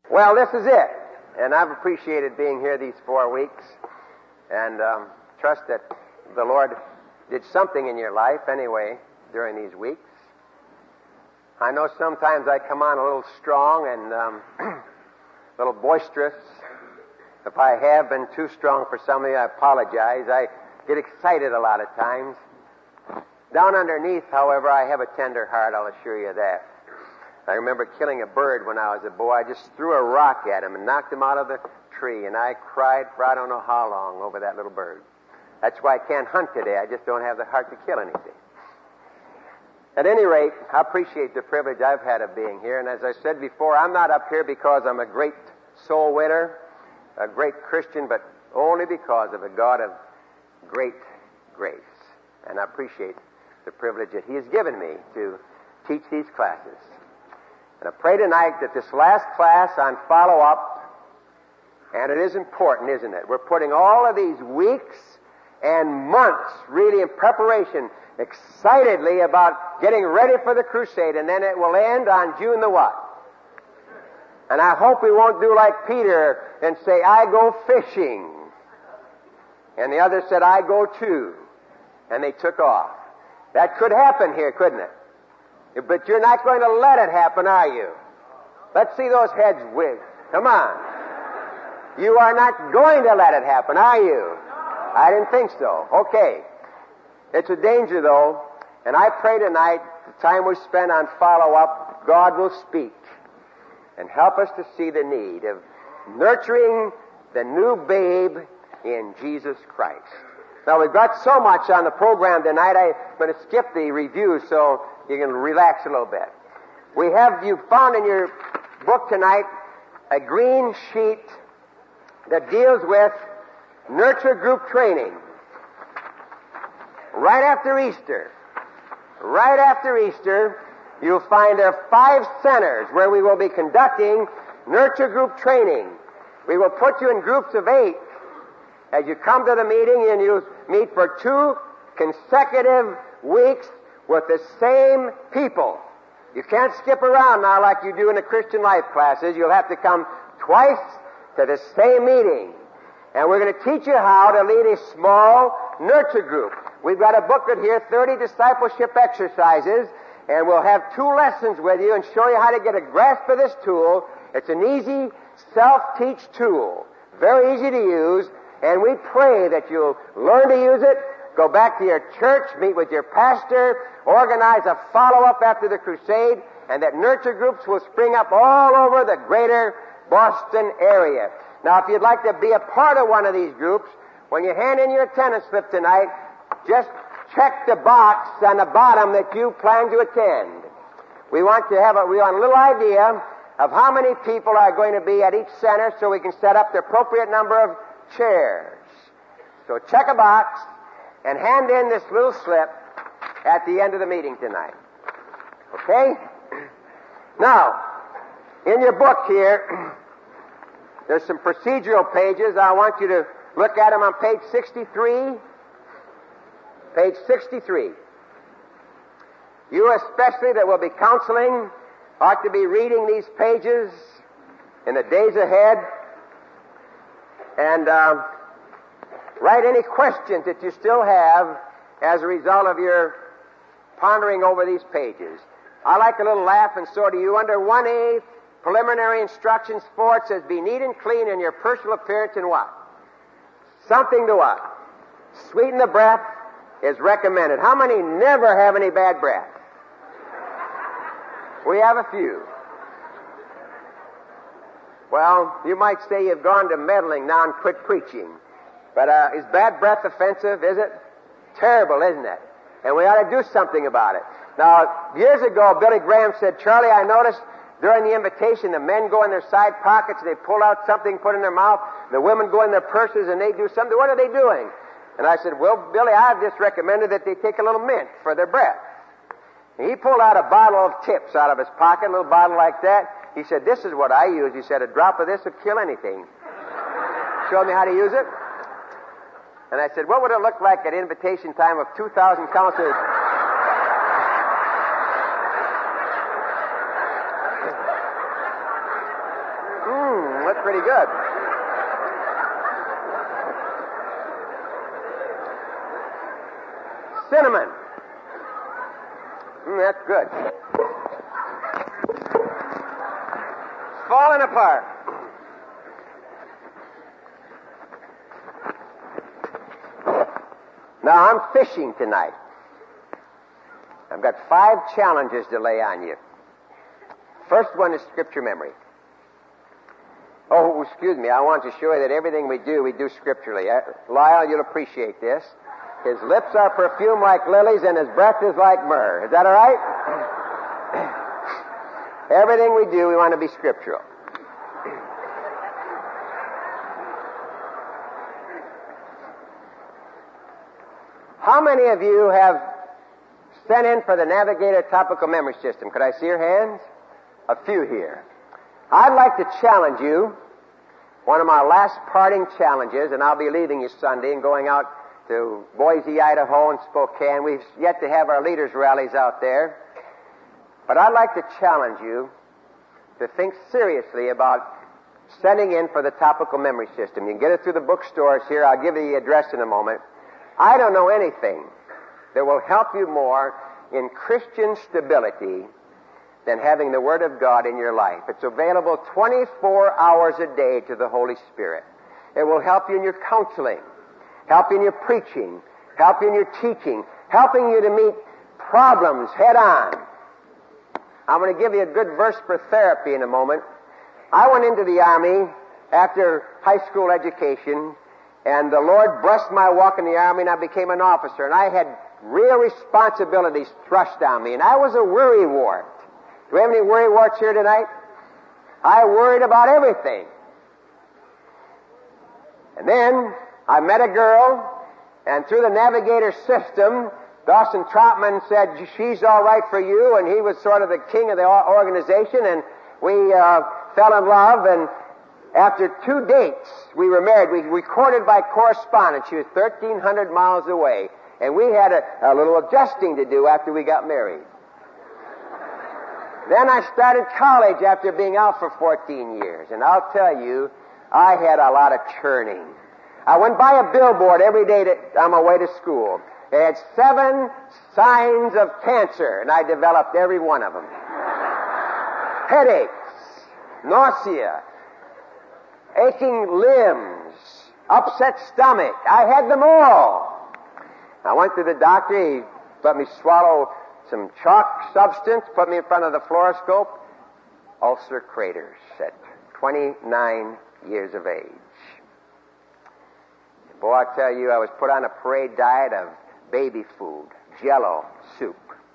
Well, this is it. And I've appreciated being here these 4 weeks. And trust that the Lord did something in your life anyway during these weeks. I know sometimes I come on a little strong and a little boisterous. If I have been too strong for some of you, I apologize. I get excited a lot of times. Down underneath, however, I have a tender heart, I'll assure you that. I remember killing a bird when I was a boy. I just threw a rock at him and knocked him out of the tree, and I cried for I don't know how long over that little bird. That's why I can't hunt today. I just don't have the heart to kill anything. At any rate, I appreciate the privilege I've had of being here, and as I said before, I'm not up here because I'm a great soul winner, a great Christian, but only because of a God of great grace. And I appreciate the privilege that He has given me to teach these classes. And I pray tonight that this last class on follow-up, and it is important, isn't it? We're putting all of these weeks and months really in preparation, excitedly about getting ready for the crusade, and then it will end on June the what? And I hope we won't do like Peter and say, I go fishing. And the other said, I go too. And they took off. That could happen here, couldn't it? But you're not going to let it happen, are you? Let's see those heads wig. Come on. You are not going to let it happen, are you? I didn't think so. Okay. It's a danger, though, and I pray tonight, the time we spend on follow-up, God will speak and help us to see the need of nurturing the new babe in Jesus Christ. Now, we've got so much on the program tonight, I'm going to skip the review so you can relax a little bit. You found in your book tonight a green sheet that deals with nurture group training. Right after Easter, you'll find there are 5 centers where we will be conducting nurture group training. We will put you in groups of 8 as you come to the meeting, and you meet for 2 consecutive weeks with the same people. You can't skip around now like you do in the Christian life classes. You'll have to come twice to the same meeting. And we're going to teach you how to lead a small nurture group. We've got a booklet here, 30 discipleship exercises, and we'll have 2 lessons with you and show you how to get a grasp of this tool. It's an easy self-teach tool, very easy to use, and we pray that you'll learn to use it, go back to your church, meet with your pastor, organize a follow-up after the crusade, and that nurture groups will spring up all over the greater Boston area. Now, if you'd like to be a part of one of these groups, when you hand in your attendance slip tonight, just check the box on the bottom that you plan to attend. We want a little idea of how many people are going to be at each center so we can set up the appropriate number of chairs. So check a box and hand in this little slip at the end of the meeting tonight. Okay? Now, in your book here, there's some procedural pages. I want you to look at them on page 63. Page 63. You especially that will be counseling ought to be reading these pages in the days ahead and write any questions that you still have as a result of your pondering over these pages. I like a little laugh, and so do you. Under 1A, preliminary instructions 4, it says, be neat and clean in your personal appearance and what? Something to what? Sweeten the breath is recommended. How many never have any bad breath? We have a few. Well, you might say you've gone to meddling now and quit preaching. But is bad breath offensive, is it? Terrible, isn't it? And we ought to do something about it. Now, years ago, Billy Graham said, Charlie, I noticed during the invitation, the men go in their side pockets, they pull out something, put in their mouth, the women go in their purses, and they do something. What are they doing? And I said, well, Billy, I've just recommended that they take a little mint for their breath. And he pulled out a bottle of tips out of his pocket, a little bottle like that. He said, this is what I use. He said, a drop of this would kill anything. Showed me how to use it. And I said, what would it look like at invitation time of 2,000 counselors? look pretty good. Cinnamon. That's good. It's falling apart. Now, I'm fishing tonight. I've got 5 challenges to lay on you. First one is scripture memory. Oh, excuse me, I want to show you that everything we do scripturally. Lyle, you'll appreciate this. His lips are perfumed like lilies and his breath is like myrrh. Is that all right? Everything we do, we want to be scriptural. How many of you have sent in for the Navigator Topical Memory System? Could I see your hands? A few here. I'd like to challenge you, one of my last parting challenges, and I'll be leaving you Sunday and going out to Boise, Idaho, and Spokane. We've yet to have our leaders' rallies out there. But I'd like to challenge you to think seriously about sending in for the Topical Memory System. You can get it through the bookstores here. I'll give you the address in a moment. I don't know anything that will help you more in Christian stability than having the Word of God in your life. It's available 24 hours a day to the Holy Spirit. It will help you in your counseling, help you in your preaching, help you in your teaching, helping you to meet problems head on. I'm going to give you a good verse for therapy in a moment. I went into the Army after high school education, and the Lord blessed my walk in the Army, and I became an officer, and I had real responsibilities thrust on me, and I was a worrywart. Do we have any worrywarts here tonight? I worried about everything. And then I met a girl, and through the Navigator system, Dawson Troutman said, she's all right for you, and he was sort of the king of the organization, and we fell in love, and after 2 dates, we were married. We recorded by correspondence. She was 1,300 miles away, and we had a little adjusting to do after we got married. Then I started college after being out for 14 years, and I'll tell you, I had a lot of churning. I went by a billboard every day on my way to school. It had 7 signs of cancer, and I developed every one of them. Headaches, nausea, aching limbs, upset stomach. I had them all. I went to the doctor. He let me swallow some chalk substance, put me in front of the fluoroscope. Ulcer craters at 29 years of age. Boy, I tell you, I was put on a parade diet of baby food, Jell-O soup.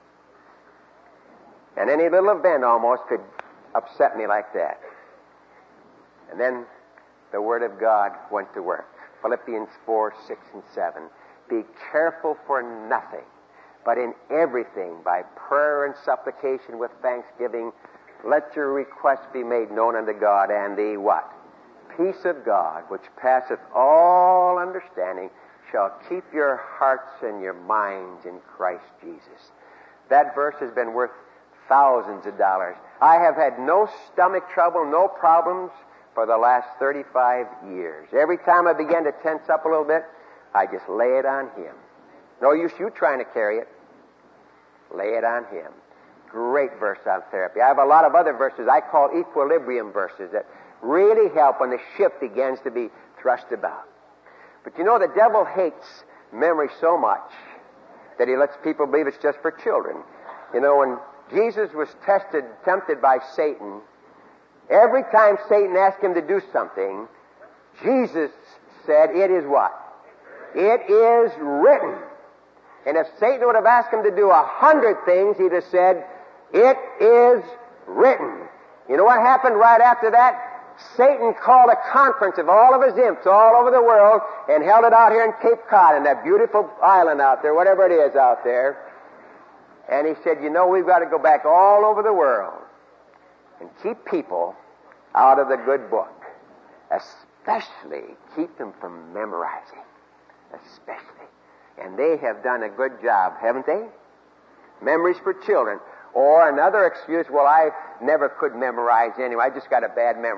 And any little event almost could upset me like that. And then the Word of God went to work. Philippians 4, 6, and 7. Be careful for nothing, but in everything, by prayer and supplication with thanksgiving, let your requests be made known unto God, and the what? Peace of God, which passeth all understanding, shall keep your hearts and your minds in Christ Jesus. That verse has been worth thousands of dollars. I have had no stomach trouble, no problems for the last 35 years. Every time I begin to tense up a little bit, I just lay it on Him. No use you trying to carry it. Lay it on Him. Great verse on therapy. I have a lot of other verses I call equilibrium verses that really help when the ship begins to be thrust about. But you know, the devil hates memory so much that he lets people believe it's just for children. You know, when Jesus was tempted by Satan, every time Satan asked him to do something, Jesus said, it is what? It is written. And if Satan would have asked him to do 100 things, he'd have said, it is written. You know what happened right after that? Satan called a conference of all of his imps all over the world and held it out here in Cape Cod, in that beautiful island out there, whatever it is out there. And he said, you know, we've got to go back all over the world and keep people out of the good book. Especially keep them from memorizing. Especially. And they have done a good job, haven't they? Memories for children. Or another excuse, well, I never could memorize anyway. I just got a bad memory.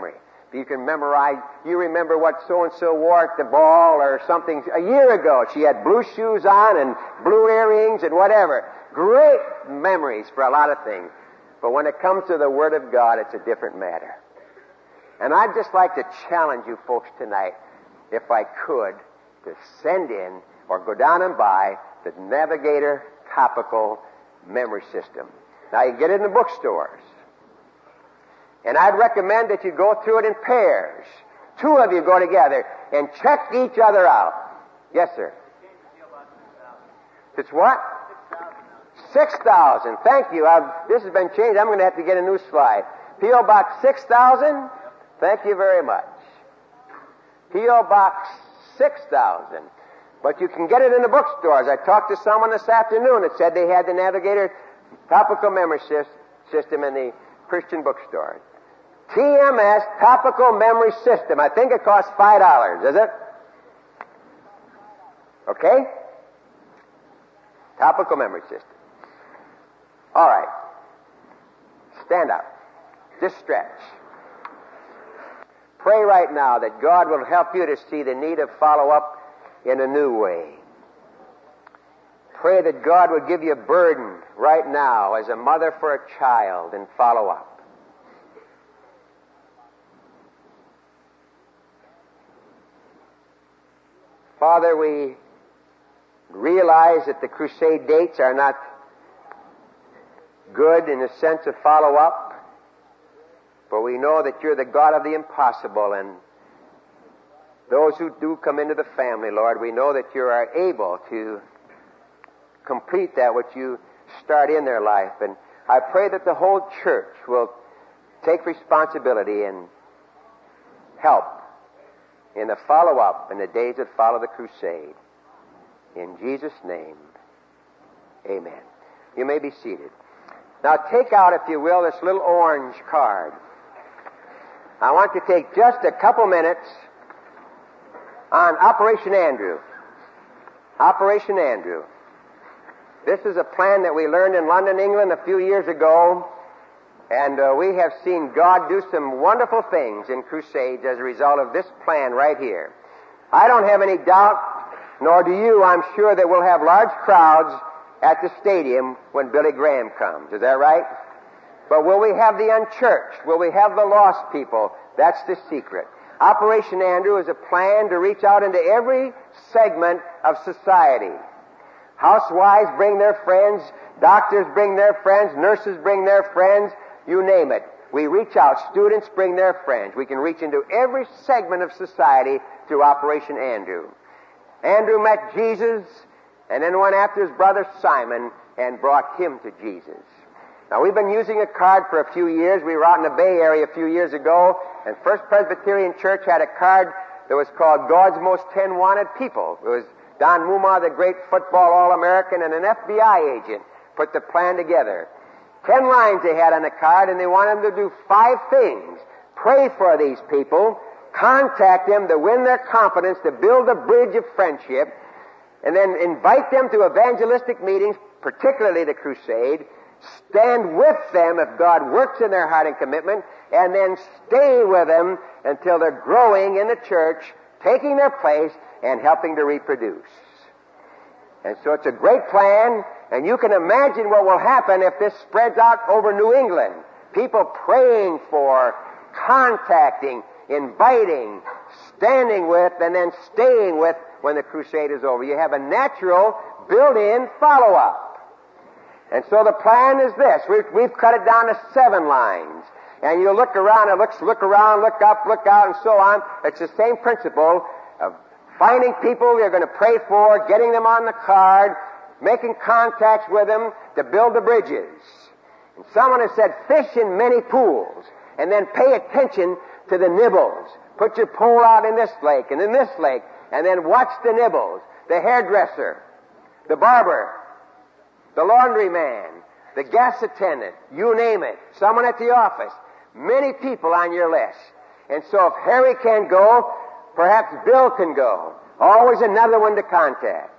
If you can memorize, you remember what so-and-so wore at the ball or something a year ago. She had blue shoes on and blue earrings and whatever. Great memories for a lot of things. But when it comes to the Word of God, it's a different matter. And I'd just like to challenge you folks tonight, if I could, to send in or go down and buy the Navigator Topical Memory System. Now, you can get it in the bookstores. And I'd recommend that you go through it in pairs. Two of you go together and check each other out. Yes, sir. It's what? 6,000. Thank you. This has been changed. I'm going to have to get a new slide. P.O. Box 6,000. Thank you very much. P.O. Box 6,000. But you can get it in the bookstores. I talked to someone this afternoon that said they had the Navigator Topical Memory System in the Christian bookstores. TMS Topical Memory System. I think it costs $5, is it? Okay? Topical Memory System. All right. Stand up. Just stretch. Pray right now that God will help you to see the need of follow-up in a new way. Pray that God would give you a burden right now as a mother for a child and follow up. Father, we realize that the crusade dates are not good in the sense of follow-up, for we know that you're the God of the impossible, and those who do come into the family, Lord, we know that you are able to complete that which you start in their life. And I pray that the whole church will take responsibility and help in the follow-up in the days that follow the crusade. In Jesus' name, amen. You may be seated. Now take out, if you will, this little orange card. I want to take just a couple minutes on Operation Andrew. Operation Andrew. This is a plan that we learned in London, England a few years ago, and we have seen God do some wonderful things in crusades as a result of this plan right here. I don't have any doubt, nor do you, I'm sure, that we'll have large crowds at the stadium when Billy Graham comes. Is that right? But will we have the unchurched? Will we have the lost people? That's the secret. Operation Andrew is a plan to reach out into every segment of society. Housewives bring their friends, doctors bring their friends, nurses bring their friends, you name it. We reach out. Students bring their friends. We can reach into every segment of society through Operation Andrew. Andrew met Jesus and then went after his brother Simon and brought him to Jesus. Now, we've been using a card for a few years. We were out in the Bay Area a few years ago, and First Presbyterian Church had a card that was called God's Most 10 Wanted People. It was Don Mumma, the great football All-American, and an FBI agent put the plan together. 10 lines they had on the card, and they wanted them to do 5 things. Pray for these people, contact them to win their confidence, to build a bridge of friendship, and then invite them to evangelistic meetings, particularly the crusade, stand with them if God works in their heart and commitment, and then stay with them until they're growing in the church, taking their place, and helping to reproduce. And so it's a great plan, and you can imagine what will happen if this spreads out over New England. People praying for, contacting, inviting, standing with, and then staying with when the crusade is over. You have a natural, built-in follow-up. And so the plan is this. We've cut it down to 7 lines. And you look around, look around, look up, look out, and so on. It's the same principle of finding people you're going to pray for, getting them on the card, making contacts with them to build the bridges. And someone has said, fish in many pools, and then pay attention to the nibbles. Put your pole out in this lake and in this lake, and then watch the nibbles. The hairdresser, the barber, the laundryman, the gas attendant, you name it, someone at the office, many people on your list. And so if Harry can go, perhaps Bill can go. Always another one to contact.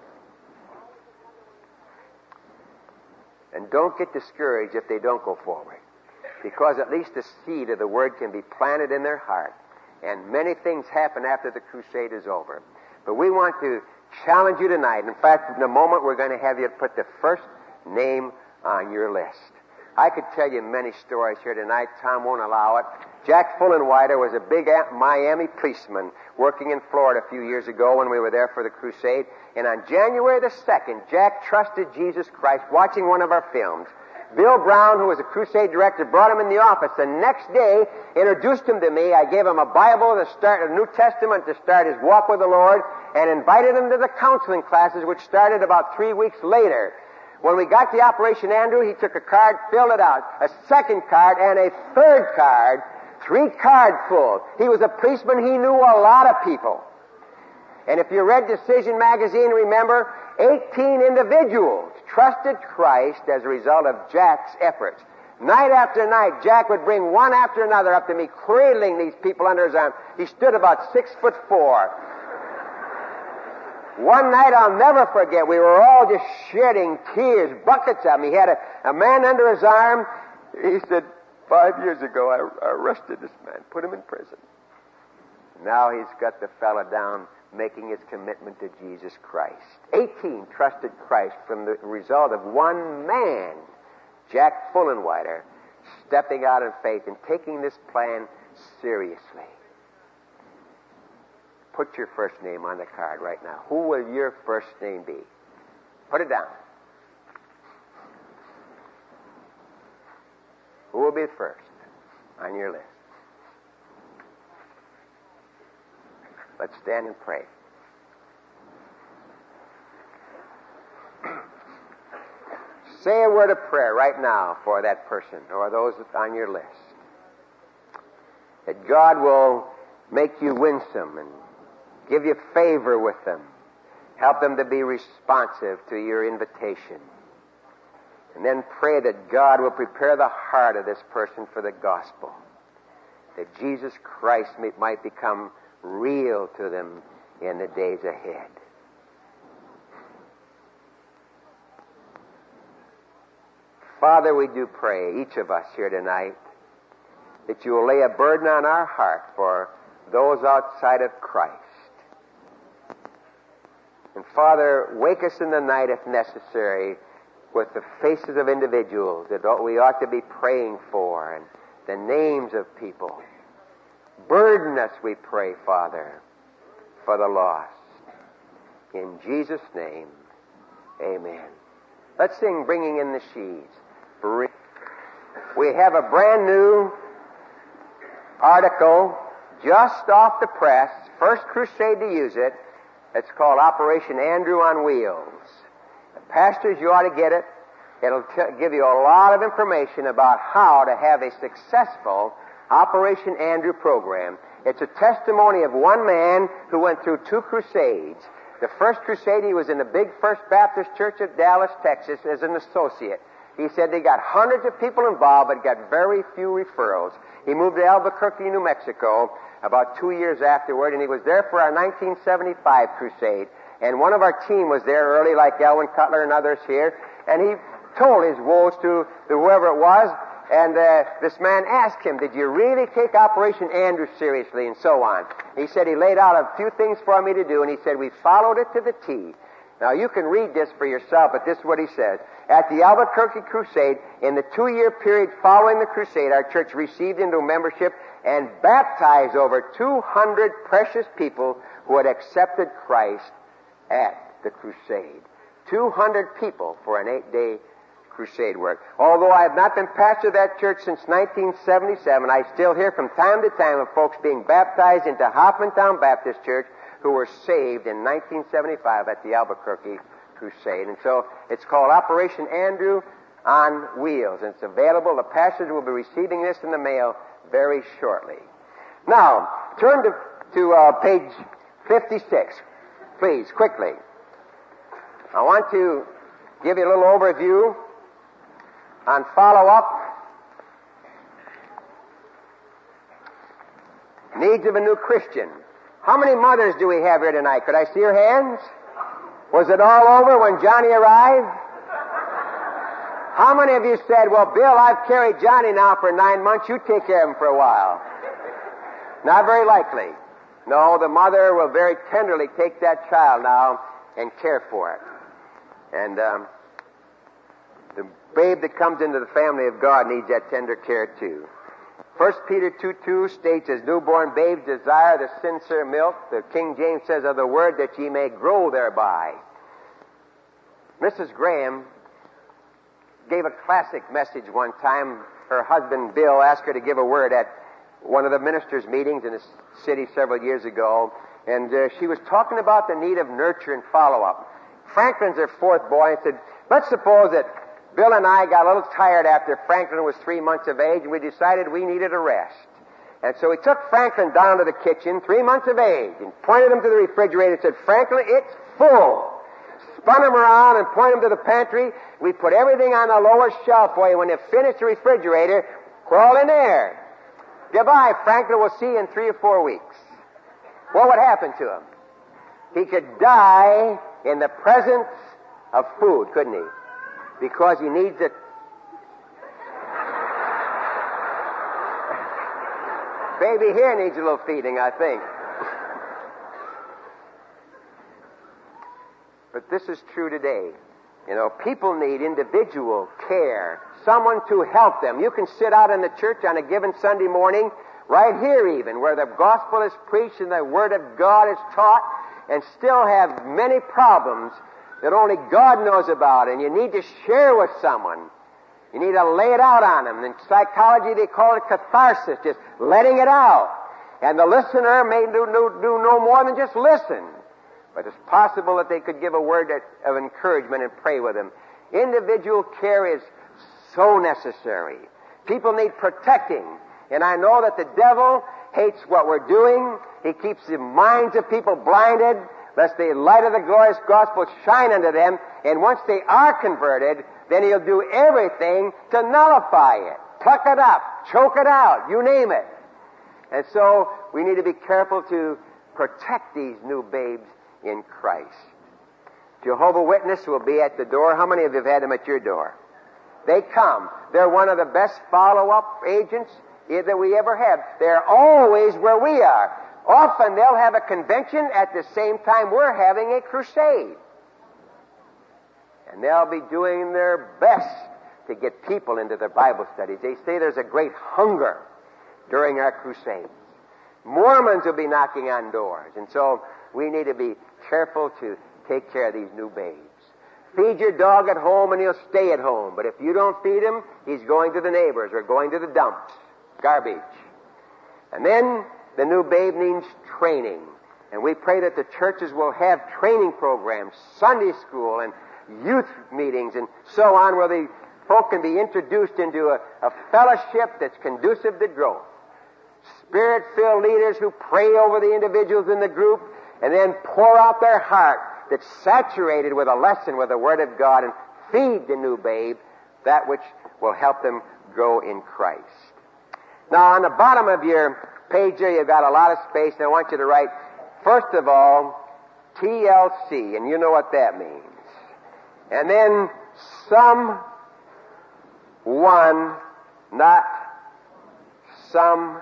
And don't get discouraged if they don't go forward, because at least the seed of the word can be planted in their heart. And many things happen after the crusade is over. But we want to challenge you tonight. In fact, in a moment, we're going to have you put the first name on your list. I could tell you many stories here tonight. Tom won't allow it. Jack Fullenwider was a big Miami policeman working in Florida a few years ago when we were there for the crusade. And on January the 2nd, Jack trusted Jesus Christ watching one of our films. Bill Brown, who was a crusade director, brought him in the office. The next day, introduced him to me. I gave him a Bible to start, a New Testament to start his walk with the Lord, and invited him to the counseling classes, which started about 3 weeks later. When we got to Operation Andrew, he took a card, filled it out, a second card, and a third card, 3 cards full. He was a policeman. He knew a lot of people. And if you read Decision magazine, remember, 18 individuals trusted Christ as a result of Jack's efforts. Night after night, Jack would bring one after another up to me, cradling these people under his arm. He stood about 6'4". One night I'll never forget, we were all just shedding tears, buckets of them. He had a man under his arm. He said, 5 years ago I arrested this man, put him in prison. Now he's got the fella down, making his commitment to Jesus Christ. 18 trusted Christ from the result of one man, Jack Fullenwider, stepping out in faith and taking this plan seriously. Put your first name on the card right now. Who will your first name be? Put it down. Who will be first on your list? Let's stand and pray. Say a word of prayer right now for that person or those on your list. That God will make you winsome and give you favor with them. Help them to be responsive to your invitation. And then pray that God will prepare the heart of this person for the gospel. That Jesus Christ might become real to them in the days ahead. Father, we do pray, each of us here tonight, that you will lay a burden on our heart for those outside of Christ. And Father, wake us in the night if necessary with the faces of individuals that we ought to be praying for and the names of people. Burden us, we pray, Father, for the lost. In Jesus' name, amen. Let's sing Bringing in the Sheaves. We have a brand new article just off the press, first crusade to use it. It's called Operation Andrew on Wheels. Pastors, you ought to get it. It'll give you a lot of information about how to have a successful Operation Andrew program. It's a testimony of one man who went through 2 crusades. The first crusade, he was in the big First Baptist Church of Dallas, Texas, as an associate. He said they got hundreds of people involved, but got very few referrals. He moved to Albuquerque, New Mexico, about 2 years afterward, and he was there for our 1975 crusade. And one of our team was there early, like Elwin Cutler and others here, and he told his woes to whoever it was, and this man asked him, did you really take Operation Andrew seriously, and so on. He said he laid out a few things for me to do, and he said we followed it to the T. Now, you can read this for yourself, but this is what he says. At the Albuquerque Crusade, in the 2-year period following the crusade, our church received into membership and baptized over 200 precious people who had accepted Christ at the crusade. 200 people for an 8-day crusade work. Although I have not been pastor of that church since 1977, I still hear from time to time of folks being baptized into Hoffmantown Baptist Church who were saved in 1975 at the Albuquerque Crusade. And so it's called Operation Andrew on Wheels. And it's available. The pastors will be receiving this in the mail very shortly. Now, turn to page 56, please, quickly. I want to give you a little overview on follow-up. Needs of a new Christian. How many mothers do we have here tonight? Could I see your hands? Was it all over when Johnny arrived? How many of you said, well, Bill, I've carried Johnny now for 9 months. You take care of him for a while. Not very likely. No, the mother will very tenderly take that child now and care for it. And the babe that comes into the family of God needs that tender care too. 1 Peter 2:2 states, as newborn babes desire the sincere milk, the King James says, of the word, that ye may grow thereby. Mrs. Graham gave a classic message one time. Her husband, Bill, asked her to give a word at one of the ministers' meetings in the city several years ago, and she was talking about the need of nurture and follow-up. Franklin's her fourth boy, and said, let's suppose that Bill and I got a little tired after Franklin was 3 months of age, and we decided we needed a rest. And so we took Franklin down to the kitchen, 3 months of age, and pointed him to the refrigerator and said, Franklin, it's full. Spun him around and pointed him to the pantry. We put everything on the lower shelf for you. When you finish the refrigerator, crawl in there. Goodbye, Franklin. We'll see you in 3 or 4 weeks. What would happen to him? He could die in the presence of food, couldn't he? Because he needs it. Baby here needs a little feeding, I think. But this is true today. You know, people need individual care, someone to help them. You can sit out in the church on a given Sunday morning, right here even, where the gospel is preached and the Word of God is taught, and still have many problems that only God knows about, and you need to share with someone. You need to lay it out on them. In psychology, they call it catharsis, just letting it out. And the listener may do no more than just listen. But it's possible that they could give a word of encouragement and pray with them. Individual care is so necessary. People need protecting. And I know that the devil hates what we're doing. He keeps the minds of people blinded, lest the light of the glorious gospel shine unto them. And once they are converted, then he'll do everything to nullify it. Pluck it up, choke it out, you name it. And so we need to be careful to protect these new babes in Christ. Jehovah's Witness will be at the door. How many of you have had them at your door? They come. They're one of the best follow-up agents that we ever have. They're always where we are. Often they'll have a convention at the same time we're having a crusade. And they'll be doing their best to get people into their Bible studies. They say there's a great hunger during our crusades. Mormons will be knocking on doors. And so we need to be careful to take care of these new babes. Feed your dog at home and he'll stay at home. But if you don't feed him, he's going to the neighbors or going to the dumps. Garbage. And then the new babe needs training. And we pray that the churches will have training programs, Sunday school and youth meetings and so on, where the folk can be introduced into a fellowship that's conducive to growth. Spirit-filled leaders who pray over the individuals in the group and then pour out their heart that's saturated with a lesson with the Word of God and feed the new babe that which will help them grow in Christ. Now, on the bottom of your page there, you've got a lot of space, and I want you to write, first of all, TLC, and you know what that means. And then someone, not something.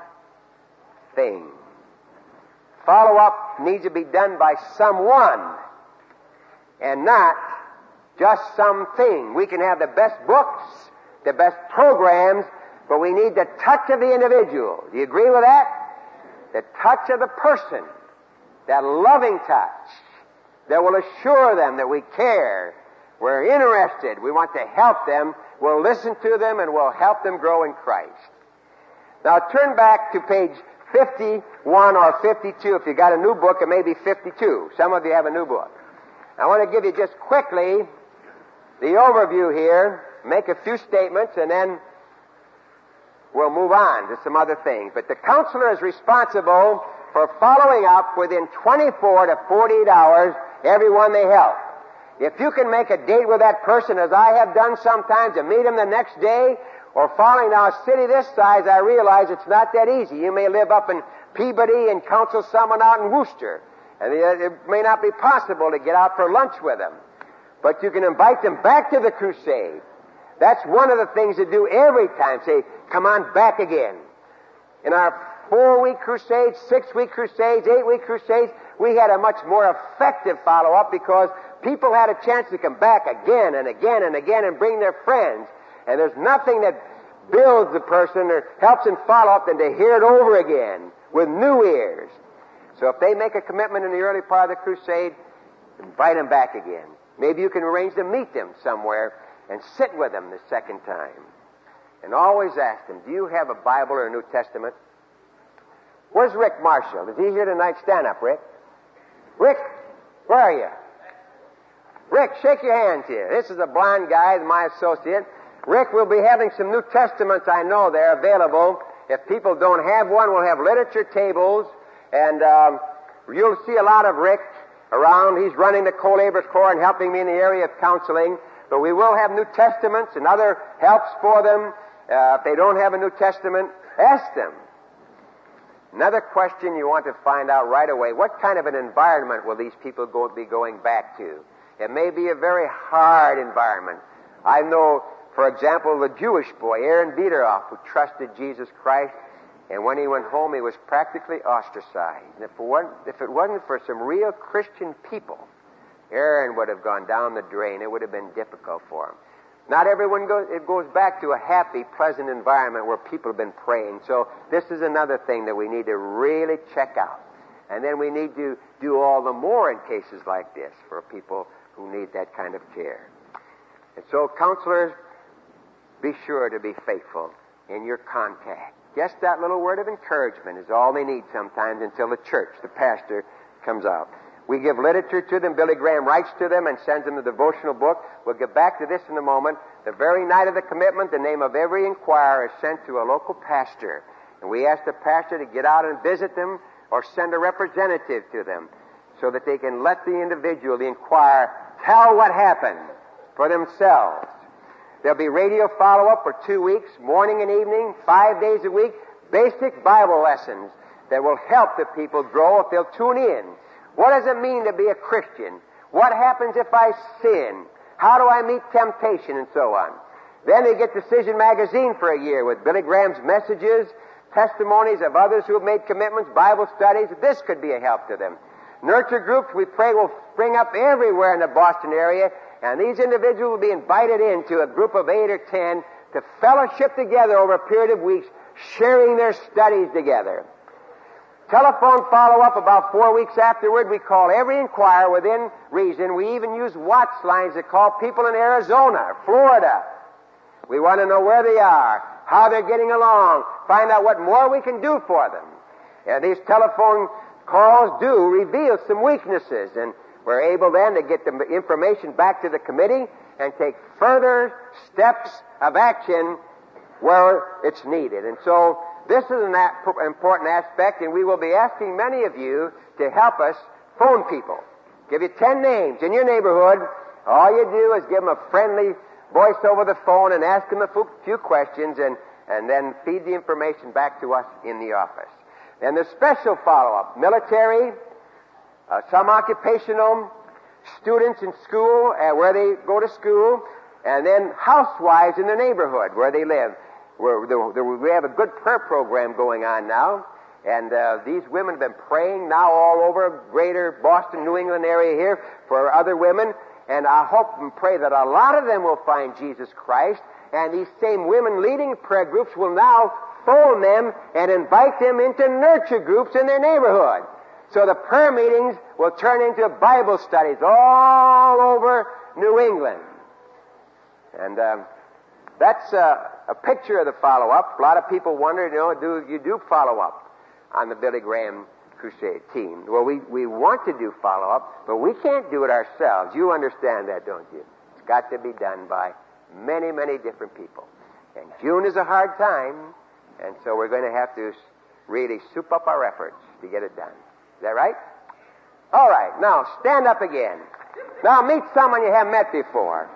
Follow-up needs to be done by someone and not just something. We can have the best books, the best programs, but we need the touch of the individual. Do you agree with that? The touch of the person, that loving touch that will assure them that we care, we're interested, we want to help them, we'll listen to them, and we'll help them grow in Christ. Now turn back to page 51 or 52. If you got a new book, it may be 52. Some of you have a new book. I want to give you just quickly the overview here, make a few statements, and then we'll move on to some other things. But the counselor is responsible for following up within 24 to 48 hours everyone they help. If you can make a date with that person, as I have done sometimes, and meet him the next day, or following now a city this size, I realize it's not that easy. You may live up in Peabody and counsel someone out in Worcester, and it may not be possible to get out for lunch with them. But you can invite them back to the crusade. That's one of the things to do every time. Say, come on back again. In our 4-week crusades, 6-week crusades, 8-week crusades, we had a much more effective follow-up because people had a chance to come back again and again and again and bring their friends. And there's nothing that builds the person or helps him follow up than to hear it over again with new ears. So if they make a commitment in the early part of the crusade, invite them back again. Maybe you can arrange to meet them somewhere and sit with them the second time. And always ask them, do you have a Bible or a New Testament? Where's Rick Marshall? Is he here tonight? Stand up, Rick. Rick, where are you? Rick, shake your hands here. This is a blind guy, my associate. Rick, we'll be having some New Testaments, I know, they're available. If people don't have one, we'll have literature tables, and you'll see a lot of Rick around. He's running the Co-Laborers Corps and helping me in the area of counseling. But we will have New Testaments and other helps for them. If they don't have a New Testament, ask them. Another question you want to find out right away, what kind of an environment will these people be going back to? It may be a very hard environment. I know, for example, the Jewish boy, Aaron Biederoff, who trusted Jesus Christ, and when he went home, he was practically ostracized. And if it wasn't for some real Christian people, Aaron would have gone down the drain. It would have been difficult for him. Not everyone goes back to a happy, pleasant environment where people have been praying. So this is another thing that we need to really check out. And then we need to do all the more in cases like this for people who need that kind of care. And so, counselors, be sure to be faithful in your contact. Just that little word of encouragement is all they need sometimes until the church, the pastor, comes out. We give literature to them. Billy Graham writes to them and sends them the devotional book. We'll get back to this in a moment. The very night of the commitment, the name of every inquirer is sent to a local pastor. And we ask the pastor to get out and visit them or send a representative to them so that they can let the individual, the inquirer, tell what happened for themselves. There'll be radio follow-up for 2 weeks, morning and evening, 5 days a week, basic Bible lessons that will help the people grow if they'll tune in. What does it mean to be a Christian? What happens if I sin? How do I meet temptation and so on? Then they get Decision Magazine for a year with Billy Graham's messages, testimonies of others who have made commitments, Bible studies. This could be a help to them. Nurture groups, we pray, will spring up everywhere in the Boston area, and these individuals will be invited into a group of 8 or 10 to fellowship together over a period of weeks, sharing their studies together. Telephone follow-up about 4 weeks afterward. We call every inquirer within reason. We even use watch lines to call people in Arizona, Florida. We want to know where they are, how they're getting along, find out what more we can do for them. And these telephone calls do reveal some weaknesses, and we're able then to get the information back to the committee and take further steps of action where it's needed. And so this is an important aspect, and we will be asking many of you to help us phone people. Give you 10 names in your neighborhood. All you do is give them a friendly voice over the phone and ask them a few questions, and then feed the information back to us in the office. And the special follow-up, military, some occupational, students in school, where they go to school, and then housewives in the neighborhood where they live. We have a good prayer program going on now, and these women have been praying now all over greater Boston, New England area here for other women, and I hope and pray that a lot of them will find Jesus Christ, and these same women leading prayer groups will now phone them and invite them into nurture groups in their neighborhood. So the prayer meetings will turn into Bible studies all over New England. And that's a picture of the follow-up. A lot of people wonder, do you do follow-up on the Billy Graham Crusade team? Well, we want to do follow-up, but we can't do it ourselves. You understand that, don't you? It's got to be done by many, many different people. And June is a hard time, and so we're going to have to really soup up our efforts to get it done. Is that right? All right. Now, stand up again. Now, meet someone you haven't met before.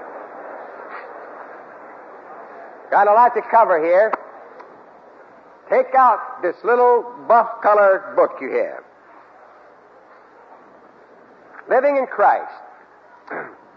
Got a lot to cover here. Take out this little buff-colored book you have. Living in Christ.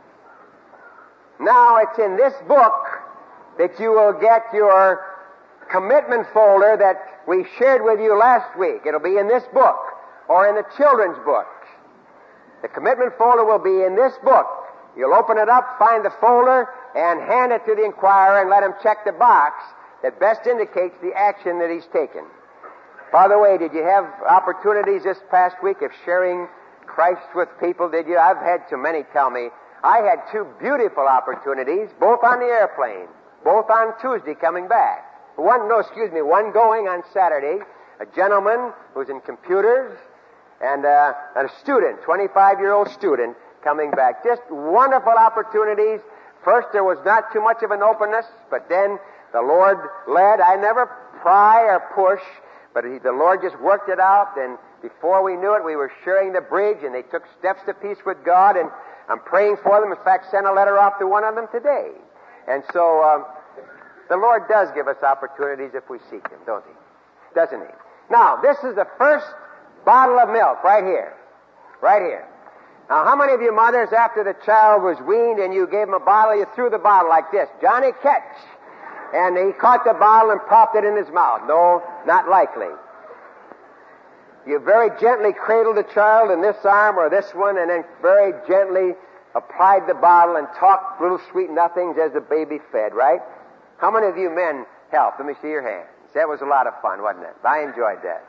Now, it's in this book that you will get your commitment folder that we shared with you last week. It'll be in this book or in the children's book. The commitment folder will be in this book. You'll open it up, find the folder, and hand it to the inquirer and let him check the box that best indicates the action that he's taken. By the way, did you have opportunities this past week of sharing Christ with people, did you? I've had too many tell me. I had two beautiful opportunities, both on the airplane, both on Tuesday coming back. One going on Saturday. A gentleman who's in computers and a student, 25-year-old student, coming back. Just wonderful opportunities. First, there was not too much of an openness, but then the Lord led. I never pry or push, but the Lord just worked it out, and before we knew it, we were sharing the bridge, and they took steps to peace with God, and I'm praying for them. In fact, sent a letter off to one of them today. And so the Lord does give us opportunities if we seek Him, don't He? Doesn't He? Now, this is the first bottle of milk right here. Right here. Now, how many of you mothers, after the child was weaned and you gave him a bottle, you threw the bottle like this, Johnny, catch. And he caught the bottle and popped it in his mouth? No, not likely. You very gently cradled the child in this arm or this one, and then very gently applied the bottle and talked little sweet nothings as the baby fed, right? How many of you men helped? Let me see your hands. That was a lot of fun, wasn't it? I enjoyed that.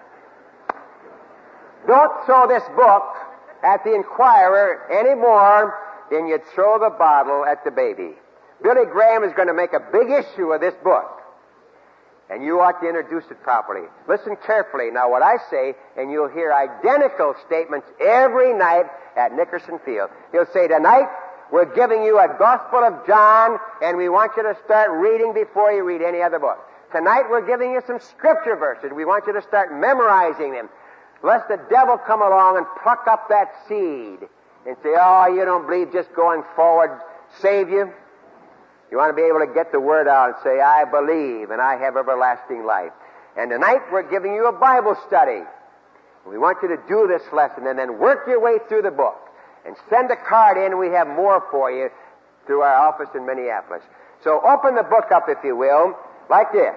Don't throw this book at the inquirer any more than you'd throw the bottle at the baby. Billy Graham is going to make a big issue of this book, and you ought to introduce it properly. Listen carefully now what I say, and you'll hear identical statements every night at Nickerson Field. He'll say, tonight we're giving you a Gospel of John, and we want you to start reading before you read any other book. Tonight we're giving you some scripture verses. We want you to start memorizing them, lest the devil come along and pluck up that seed and say, oh, you don't believe just going forward save you? You want to be able to get the word out and say, I believe and I have everlasting life. And tonight we're giving you a Bible study. We want you to do this lesson and then work your way through the book. And send a card in, and we have more for you through our office in Minneapolis. So open the book up, if you will, like this.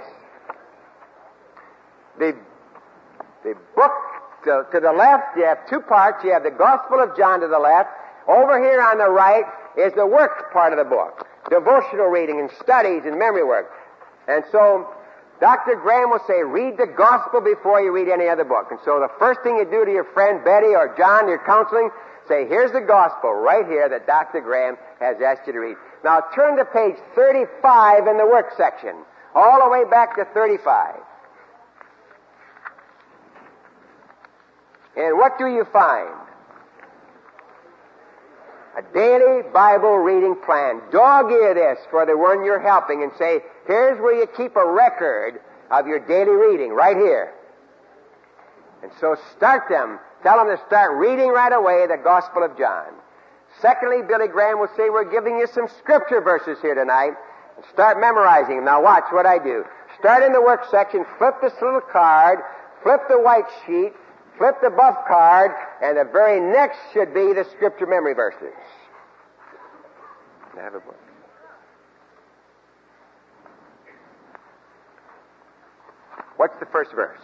The book to the left, you have two parts. You have the Gospel of John to the left. Over here on the right is the work part of the book. Devotional reading and studies and memory work. And so Dr. Graham will say, read the Gospel before you read any other book. And so the first thing you do to your friend Betty or John, your counseling, say, here's the Gospel right here that Dr. Graham has asked you to read. Now turn to page 35 in the work section, all the way back to 35. And what do you find? A daily Bible reading plan. Dog-ear this for the one you're helping and say, here's where you keep a record of your daily reading, right here. And so start them. Tell them to start reading right away the Gospel of John. Secondly, Billy Graham will say, we're giving you some scripture verses here tonight. And start memorizing them. Now watch what I do. Start in the work section, flip this little card, flip the white sheet, flip the buff card, and the very next should be the scripture memory verses. I have a book. What's the first verse?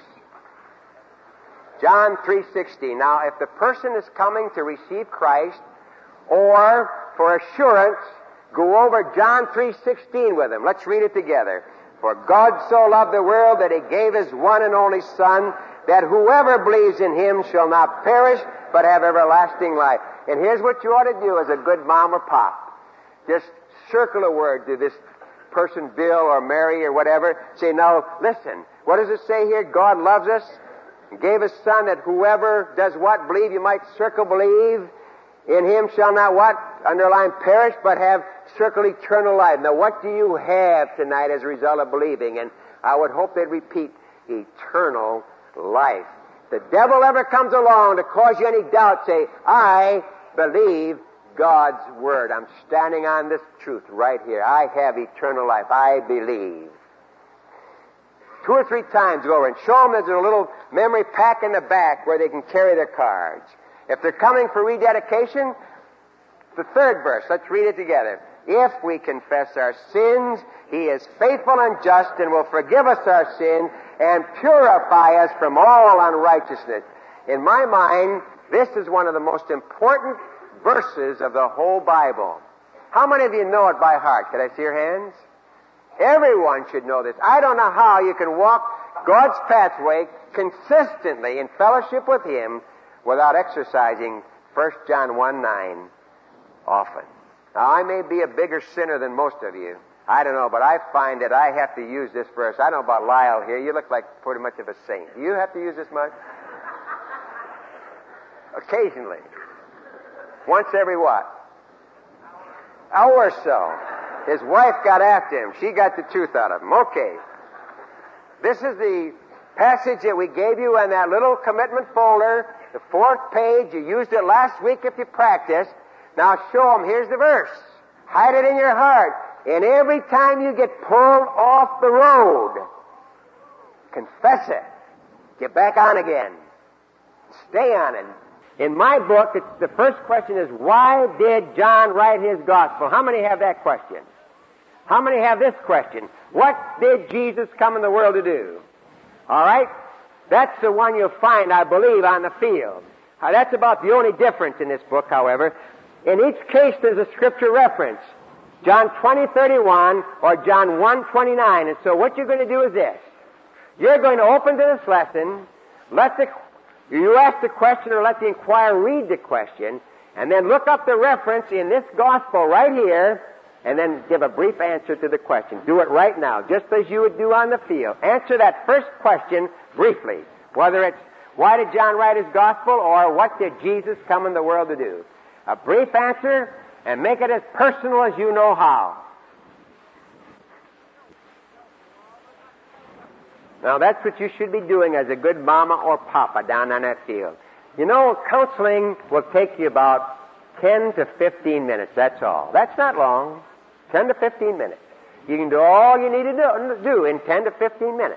John 3:16. Now, if the person is coming to receive Christ, or for assurance, go over John 3:16 with him. Let's read it together. For God so loved the world that He gave His one and only Son, that whoever believes in Him shall not perish, but have everlasting life. And here's what you ought to do as a good mom or pop. Just circle a word to this person, Bill or Mary or whatever. Say, now, listen, what does it say here? God loves us and gave His Son that whoever does what? Believe. You might circle believe. In Him shall not what? Underline perish, but have circle eternal life. Now, what do you have tonight as a result of believing? And I would hope they'd repeat eternal life. If the devil ever comes along to cause you any doubt, say, I believe God's Word. I'm standing on this truth right here. I have eternal life. I believe. 2 or 3 times go over and show them there's a little memory pack in the back where they can carry their cards. If they're coming for rededication, the third verse, let's read it together. if we confess our sins, He is faithful and just and will forgive us our sins and purify us from all unrighteousness. In my mind, this is one of the most important verses of the whole Bible. How many of you know it by heart? Can I see your hands? Everyone should know this. I don't know how you can walk God's pathway consistently in fellowship with Him without exercising 1 John 1:9 often. Now, I may be a bigger sinner than most of you. I don't know, but I find that I have to use this verse. I don't know about Lyle here. You look like pretty much of a saint. Do you have to use this much? Occasionally. Once every what? Hour or so. His wife got after him. She got the truth out of him. Okay. This is the passage that we gave you in that little commitment folder, the 4th page. You used it last week if you practiced. Now show them. Here's the verse. Hide it in your heart. And every time you get pulled off the road, confess it. Get back on again. Stay on it. In my book, the first question is, why did John write his gospel? How many have that question? How many have this question? What did Jesus come in the world to do? All right? That's the one you'll find, I believe, on the field. That's about the only difference in this book, however. In each case, there's a scripture reference. John 20:31 or John 1:29. And so what you're going to do is this. You're going to open to this lesson, you ask the question or let the inquirer read the question, and then look up the reference in this gospel right here, and then give a brief answer to the question. Do it right now, just as you would do on the field. Answer that first question briefly, whether it's why did John write his gospel or what did Jesus come in the world to do. A brief answer, and make it as personal as you know how. Now, that's what you should be doing as a good mama or papa down on that field. You know, counseling will take you about 10 to 15 minutes, that's all. That's not long. 10 to 15 minutes. You can do all you need to do in 10 to 15 minutes.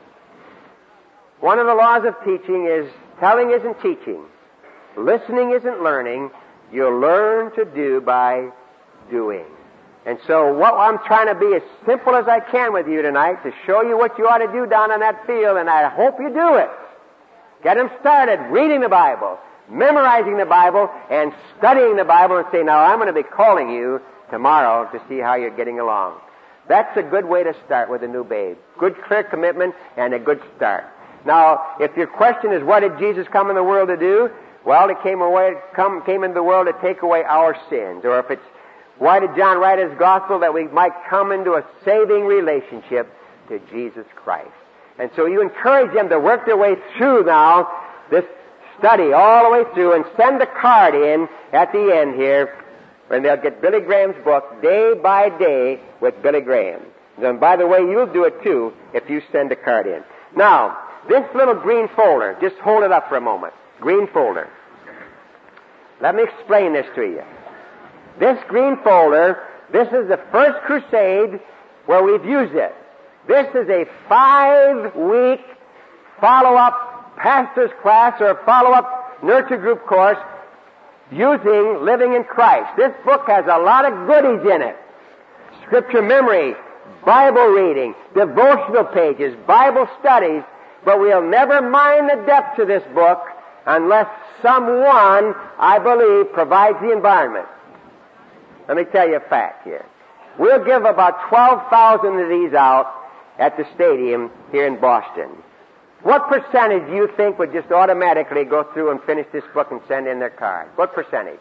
One of the laws of teaching is telling isn't teaching. Listening isn't learning. You'll learn to do by doing. And so what I'm trying to be as simple as I can with you tonight to show you what you ought to do down on that field, and I hope you do it. Get them started reading the Bible, memorizing the Bible, and studying the Bible, and say, now I'm going to be calling you tomorrow to see how you're getting along. That's a good way to start with a new babe. Good, clear commitment and a good start. Now, if your question is, what did Jesus come in the world to do? Well, He came into the world to take away our sins. Or if it's, why did John write his gospel? That we might come into a saving relationship to Jesus Christ. And so you encourage them to work their way through now this study all the way through and send a card in at the end here, and they'll get Billy Graham's book, Day by Day with Billy Graham. And by the way, you'll do it too if you send a card in. Now, this little green folder, just hold it up for a moment. Green folder. Let me explain this to you. This green folder, this is the first crusade where we've used it. This is a 5-week follow-up pastor's class or follow-up nurture group course using Living in Christ. This book has a lot of goodies in it. Scripture memory, Bible reading, devotional pages, Bible studies, but we'll never mind the depths of this book unless someone, I believe, provides the environment. Let me tell you a fact here. We'll give about 12,000 of these out at the stadium here in Boston. What percentage do you think would just automatically go through and finish this book and send in their card? What percentage?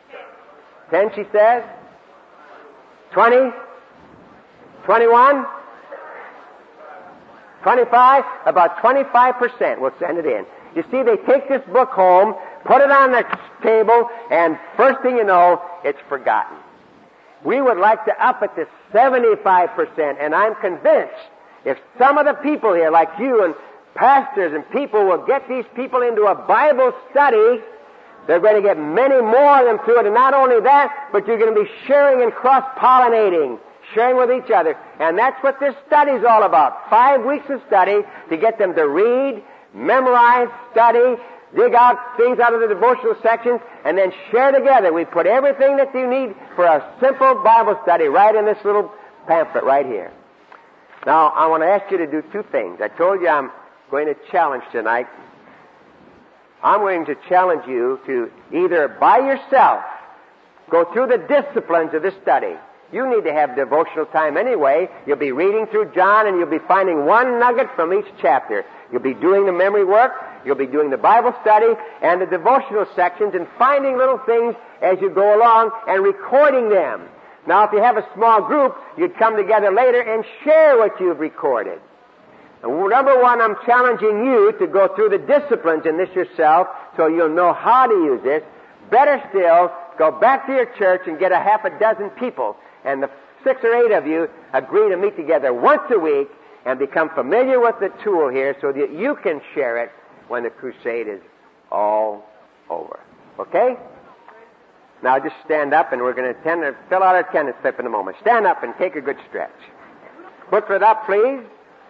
10, she says? 20? 21? 25? About 25% will send it in. You see, they take this book home, put it on the table, and first thing you know, it's forgotten. We would like to up it to 75%, and I'm convinced if some of the people here, like you and pastors and people, will get these people into a Bible study, they're going to get many more of them through it. And not only that, but you're going to be sharing and cross-pollinating, sharing with each other. And that's what this study is all about. 5 weeks of study to get them to read, memorize, study, dig out things out of the devotional sections, and then share together. We put everything that you need for a simple Bible study right in this little pamphlet right here. Now, I want to ask you to do two things. I told you I'm going to challenge tonight. I'm going to challenge you to either by yourself go through the disciplines of this study. You need to have devotional time anyway. You'll be reading through John, and you'll be finding one nugget from each chapter. You'll be doing the memory work, you'll be doing the Bible study, and the devotional sections, and finding little things as you go along and recording them. Now, if you have a small group, you'd come together later and share what you've recorded. And number one, I'm challenging you to go through the disciplines in this yourself so you'll know how to use this. Better still, go back to your church and get a half a dozen people, and the 6 or 8 of you agree to meet together once a week and become familiar with the tool here so that you can share it when the crusade is all over. Okay? Now just stand up, and we're going to fill out our attendance slip in a moment. Stand up and take a good stretch. Put it up, please,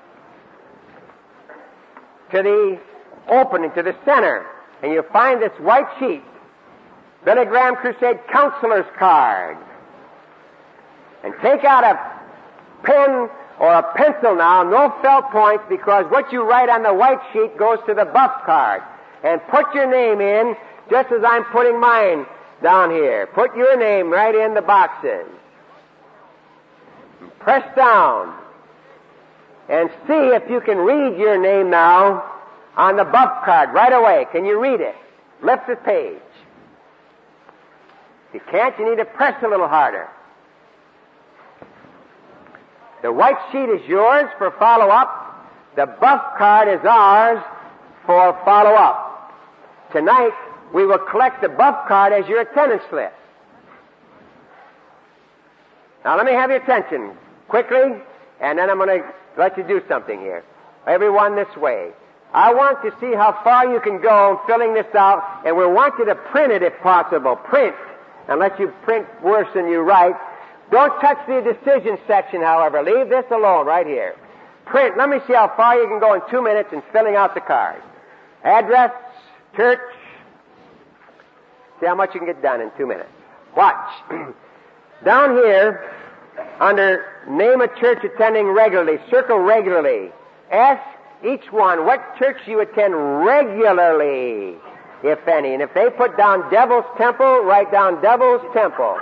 to the opening, to the center, and you'll find this white sheet, Billy Graham Crusade Counselor's Card. And take out a pen or a pencil now, no felt points, because what you write on the white sheet goes to the buff card. And put your name in, just as I'm putting mine down here. Put your name right in the boxes. Press down. And see if you can read your name now on the buff card right away. Can you read it? Lift the page. If you can't, you need to press a little harder. The white sheet is yours for follow-up. The buff card is ours for follow-up. Tonight, we will collect the buff card as your attendance slip. Now, let me have your attention quickly, and then I'm going to let you do something here. Everyone this way. I want to see how far you can go in filling this out, and we want you to print it if possible. Print, unless you print worse than you write. Don't touch the decision section, however. Leave this alone right here. Print. Let me see how far you can go in 2 minutes in filling out the card. Address, church. See how much you can get done in 2 minutes. Watch. Down here, under name of church attending regularly, circle regularly. Ask each one what church you attend regularly, if any. And if they put down Devil's Temple, write down Devil's Temple.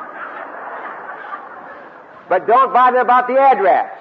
But don't bother about the address.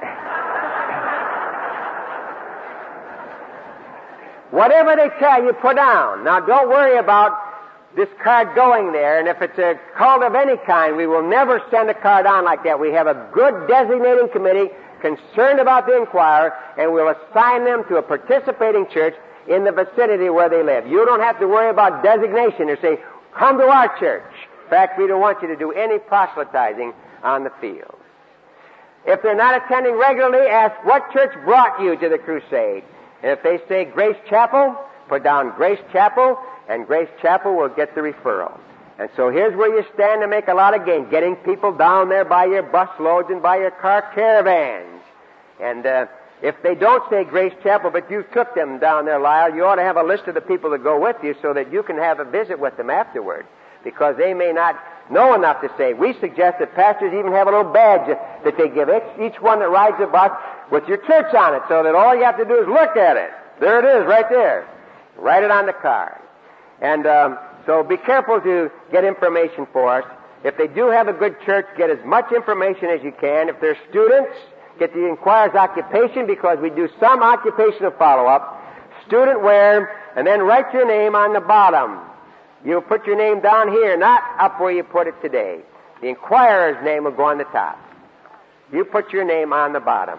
Whatever they tell you, put down. Now, don't worry about this card going there, and if it's a cult of any kind, we will never send a card on like that. We have a good designating committee concerned about the inquirer, and we'll assign them to a participating church in the vicinity where they live. You don't have to worry about designation or say, come to our church. In fact, we don't want you to do any proselytizing on the field. If they're not attending regularly, ask what church brought you to the crusade. And if they say Grace Chapel, put down Grace Chapel, and Grace Chapel will get the referral. And so here's where you stand to make a lot of gain, getting people down there by your bus loads and by your car caravans. And if they don't say Grace Chapel, but you took them down there, Lyle, you ought to have a list of the people that go with you so that you can have a visit with them afterward, because they may not know enough to say. We suggest that pastors even have a little badge that they give each one that rides a bus with your church on it, so that all you have to do is look at it. There it is, right there. Write it on the card. And so be careful to get information for us. If they do have a good church, get as much information as you can. If they're students, get the inquirer's occupation, because we do some occupational follow-up. Student where, and then write your name on the bottom. You'll put your name down here, not up where you put it today. The inquirer's name will go on the top. You put your name on the bottom.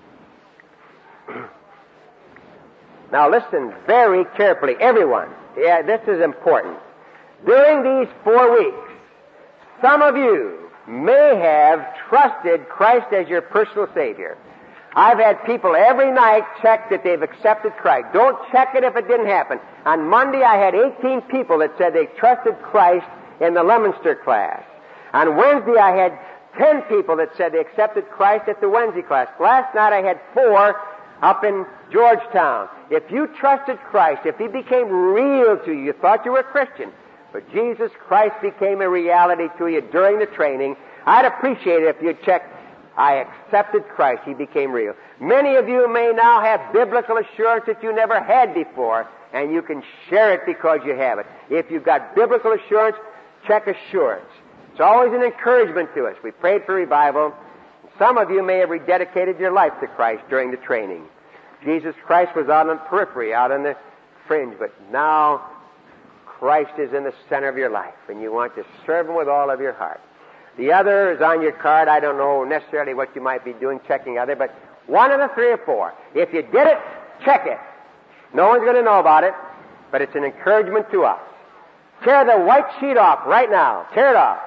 Now listen very carefully, everyone. Yeah, this is important. During these 4 weeks, some of you may have trusted Christ as your personal Savior. I've had people every night check that they've accepted Christ. Don't check it if it didn't happen. On Monday, I had 18 people that said they trusted Christ in the Leominster class. On Wednesday, I had 10 people that said they accepted Christ at the Wednesday class. Last night, I had 4 up in Georgetown. If you trusted Christ, if He became real to you, you thought you were a Christian, but Jesus Christ became a reality to you during the training, I'd appreciate it if you'd check, I accepted Christ. He became real. Many of you may now have biblical assurance that you never had before, and you can share it because you have it. If you've got biblical assurance, check assurance. It's always an encouragement to us. We prayed for revival. Some of you may have rededicated your life to Christ during the training. Jesus Christ was out on the periphery, out on the fringe, but now Christ is in the center of your life, and you want to serve Him with all of your heart. The other is on your card. I don't know necessarily what you might be doing, checking other, but one of the 3 or 4. If you did it, check it. No one's going to know about it, but it's an encouragement to us. Tear the white sheet off right now. Tear it off.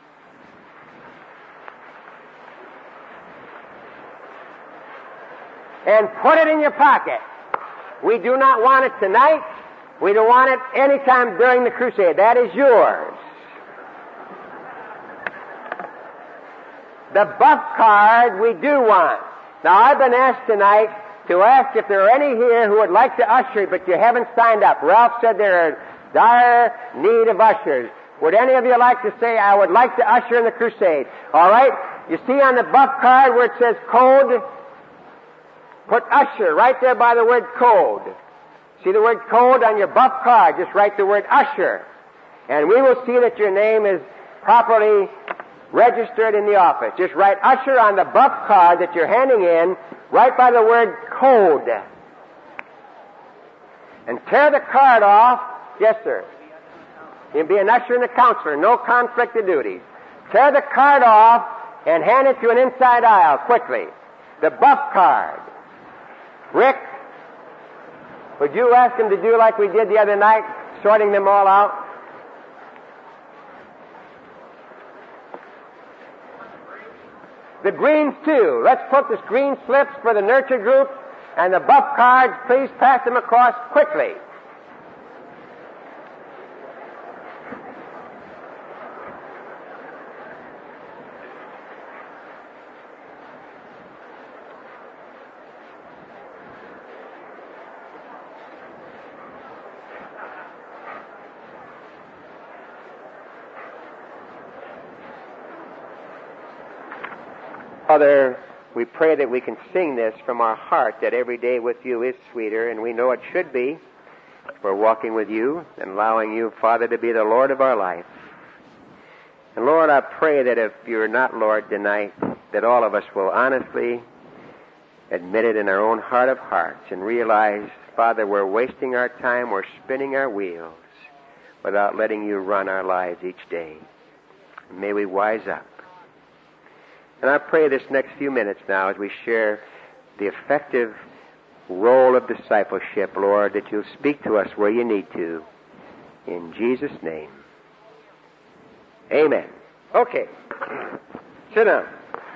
And put it in your pocket. We do not want it tonight. We don't want it any time during the crusade. That is yours. The buff card we do want. Now, I've been asked tonight to ask if there are any here who would like to usher, but you haven't signed up. Ralph said they're in dire need of ushers. Would any of you like to say, I would like to usher in the crusade? All right? You see on the buff card where it says code? Put usher right there by the word code. See the word code on your buff card? Just write the word usher. And we will see that your name is properly registered in the office. Just write usher on the buff card that you're handing in, right by the word code. And tear the card off. Yes, sir. You'll be an usher and a counselor. No conflict of duties. Tear the card off and hand it to an inside aisle quickly. The buff card. Rick, would you ask him to do like we did the other night, sorting them all out? The greens, too. Let's put the green slips for the nurture group and the buff cards. Please pass them across quickly. Father, we pray that we can sing this from our heart, that every day with you is sweeter, and we know it should be. We're walking with you and allowing you, Father, to be the Lord of our life. And Lord, I pray that if you're not Lord tonight, that all of us will honestly admit it in our own heart of hearts and realize, Father, we're wasting our time, we're spinning our wheels without letting you run our lives each day. And may we wise up. And I pray this next few minutes now as we share the effective role of discipleship, Lord, that you'll speak to us where you need to. In Jesus' name. Amen. Okay. Sit down.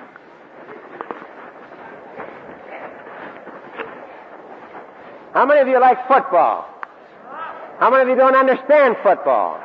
How many of you like football? How many of you don't understand football?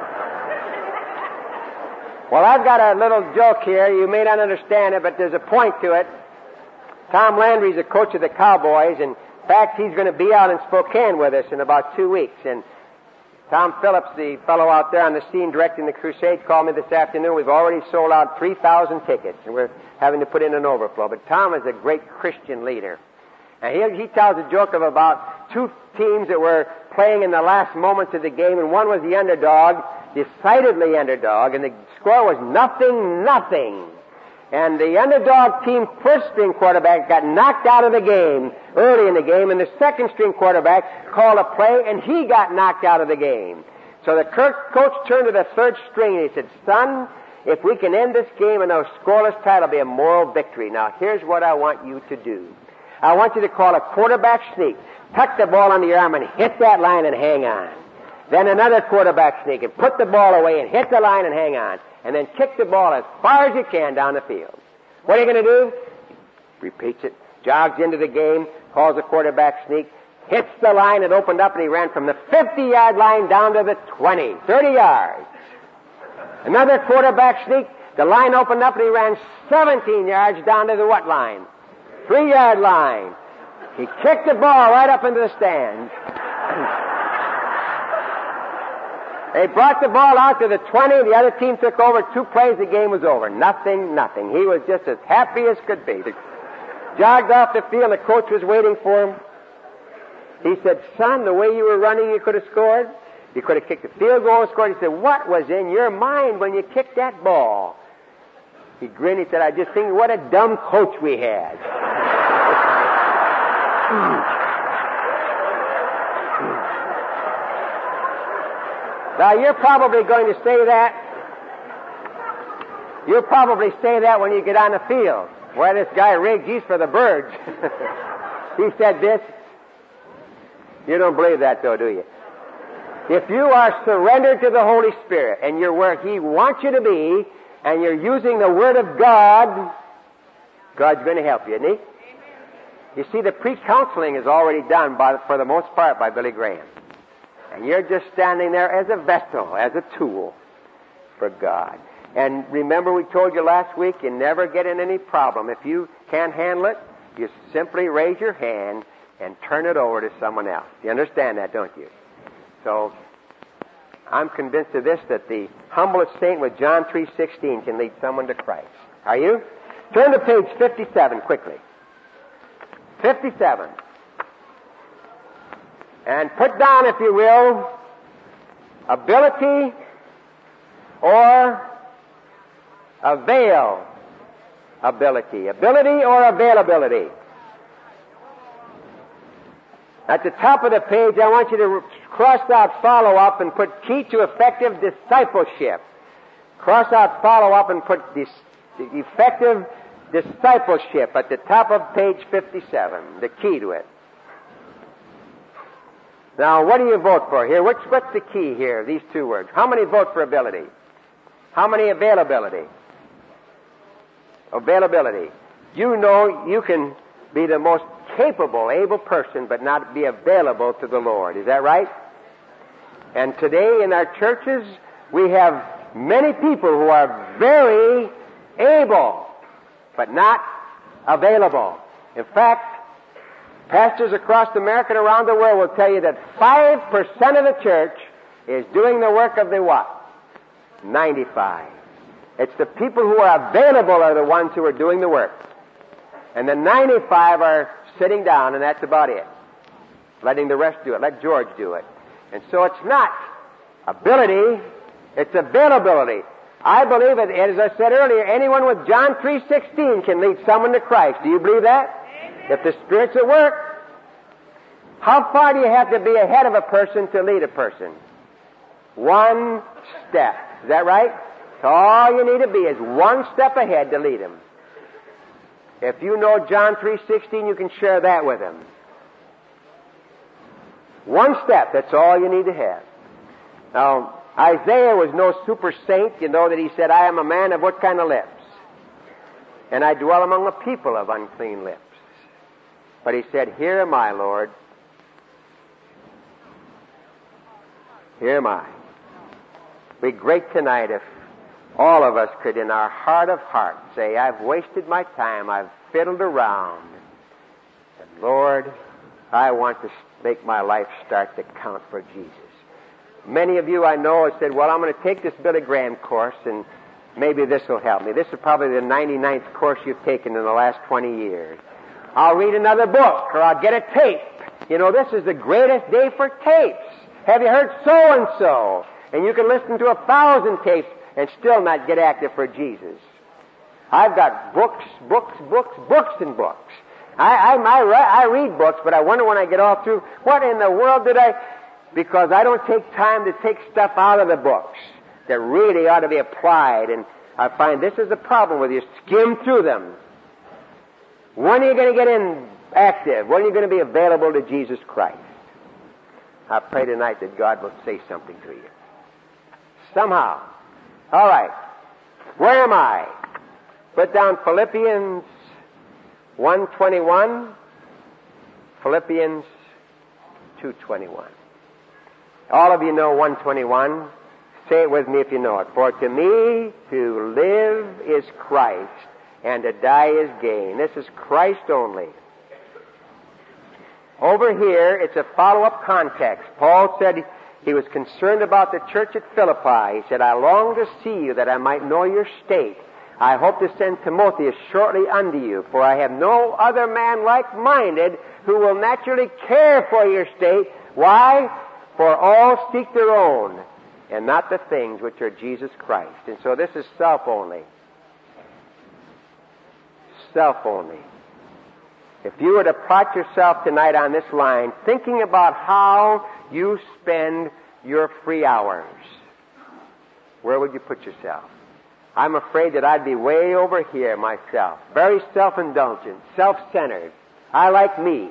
Well, I've got a little joke here. You may not understand it, but there's a point to it. Tom Landry's the coach of the Cowboys, and in fact, he's going to be out in Spokane with us in about 2 weeks. And Tom Phillips, the fellow out there on the scene directing the crusade, called me this afternoon. We've already sold out 3,000 tickets, and we're having to put in an overflow. But Tom is a great Christian leader. And he tells a joke of about 2 teams that were playing in the last moments of the game, and one was the underdog, decidedly underdog, and the score was 0-0. And the underdog team first-string quarterback got knocked out of the game early in the game, and the second-string quarterback called a play, and he got knocked out of the game. So the coach turned to the third string, and he said, son, if we can end this game in a scoreless tie, it'll be a moral victory. Now, here's what I want you to do. I want you to call a quarterback sneak. Tuck the ball under your arm and hit that line and hang on. Then another quarterback sneak and put the ball away and hit the line and hang on. And then kick the ball as far as you can down the field. What are you going to do? Repeats it, jogs into the game, calls a quarterback sneak, hits the line. It opened up and he ran from the 50-yard line down to the 20, 30 yards. Another quarterback sneak, the line opened up and he ran 17 yards down to the what line? 3-yard line. He kicked the ball right up into the stands. They brought the ball out to the 20. The other team took over 2 plays. The game was over. Nothing. He was just as happy as could be. They jogged off the field. The coach was waiting for him. He said, son, the way you were running, you could have scored. You could have kicked the field goal and scored. He said, what was in your mind when you kicked that ball? He grinned. He said, I just think what a dumb coach we had. Now, you're probably going to say that. You'll probably say that when you get on the field. Why, this guy Riggs, he's for the birds. He said this. You don't believe that, though, do you? If you are surrendered to the Holy Spirit and you're where He wants you to be and you're using the Word of God, God's going to help you, isn't He? You see, the pre-counseling is already done, for the most part, by Billy Graham. And you're just standing there as a vessel, as a tool for God. And remember, we told you last week, you never get in any problem. If you can't handle it, you simply raise your hand and turn it over to someone else. You understand that, don't you? So, I'm convinced of this, that the humblest saint with John 3:16 can lead someone to Christ. Are you? Turn to page 57 quickly. 57. And put down, if you will, ability or availability. Ability or availability. At the top of the page, I want you to cross out follow-up and put key to effective discipleship. Cross out follow-up and put effective discipleship at the top of page 57, the key to it. Now, what do you vote for here? What's the key here, these 2 words? How many vote for ability? How many availability? Availability. You know you can be the most capable, able person, but not be available to the Lord. Is that right? And today in our churches, we have many people who are very able, but not available. In fact, pastors across America and around the world will tell you that 5% of the church is doing the work of the what? 95. It's the people who are available are the ones who are doing the work. And the 95 are sitting down, and that's about it. Letting the rest do it. Let George do it. And so it's not ability, it's availability. I believe it, as I said earlier, anyone with John 3:16 can lead someone to Christ. Do you believe that? Amen. If the Spirit's at work. How far do you have to be ahead of a person to lead a person? 1 step. Is that right? So all you need to be is 1 step ahead to lead him. If you know John 3:16, you can share that with him. 1 step, that's all you need to have. Now, Isaiah was no super saint. You know that he said, I am a man of what kind of lips? And I dwell among a people of unclean lips. But he said, here am I, Lord. Here am I. It'd be great tonight if all of us could, in our heart of hearts, say, I've wasted my time, I've fiddled around. And Lord, I want to make my life start to count for Jesus. Many of you I know have said, well, I'm going to take this Billy Graham course and maybe this will help me. This is probably the 99th course you've taken in the last 20 years. I'll read another book or I'll get a tape. You know, this is the greatest day for tapes. Have you heard so-and-so? And you can listen to 1,000 tapes and still not get active for Jesus. I've got books and books. I read books, but I wonder when I get all through, what in the world did I... Because I don't take time to take stuff out of the books that really ought to be applied. And I find this is the problem with you. Skim through them. When are you going to get in active? When are you going to be available to Jesus Christ? I pray tonight that God will say something to you. Somehow. All right. Where am I? Put down Philippians 1:21. Philippians 2:21. All of you know 1:21. Say it with me if you know it. For to me to live is Christ, and to die is gain. This is Christ only. Over here, it's a follow-up context. Paul said he was concerned about the church at Philippi. He said, I long to see you that I might know your state. I hope to send Timotheus shortly unto you, for I have no other man like-minded who will naturally care for your state. Why? For all seek their own, and not the things which are Jesus Christ. And so this is self only. Self only. If you were to plot yourself tonight on this line, thinking about how you spend your free hours, where would you put yourself? I'm afraid that I'd be way over here myself. Very self-indulgent, self-centered. I like me.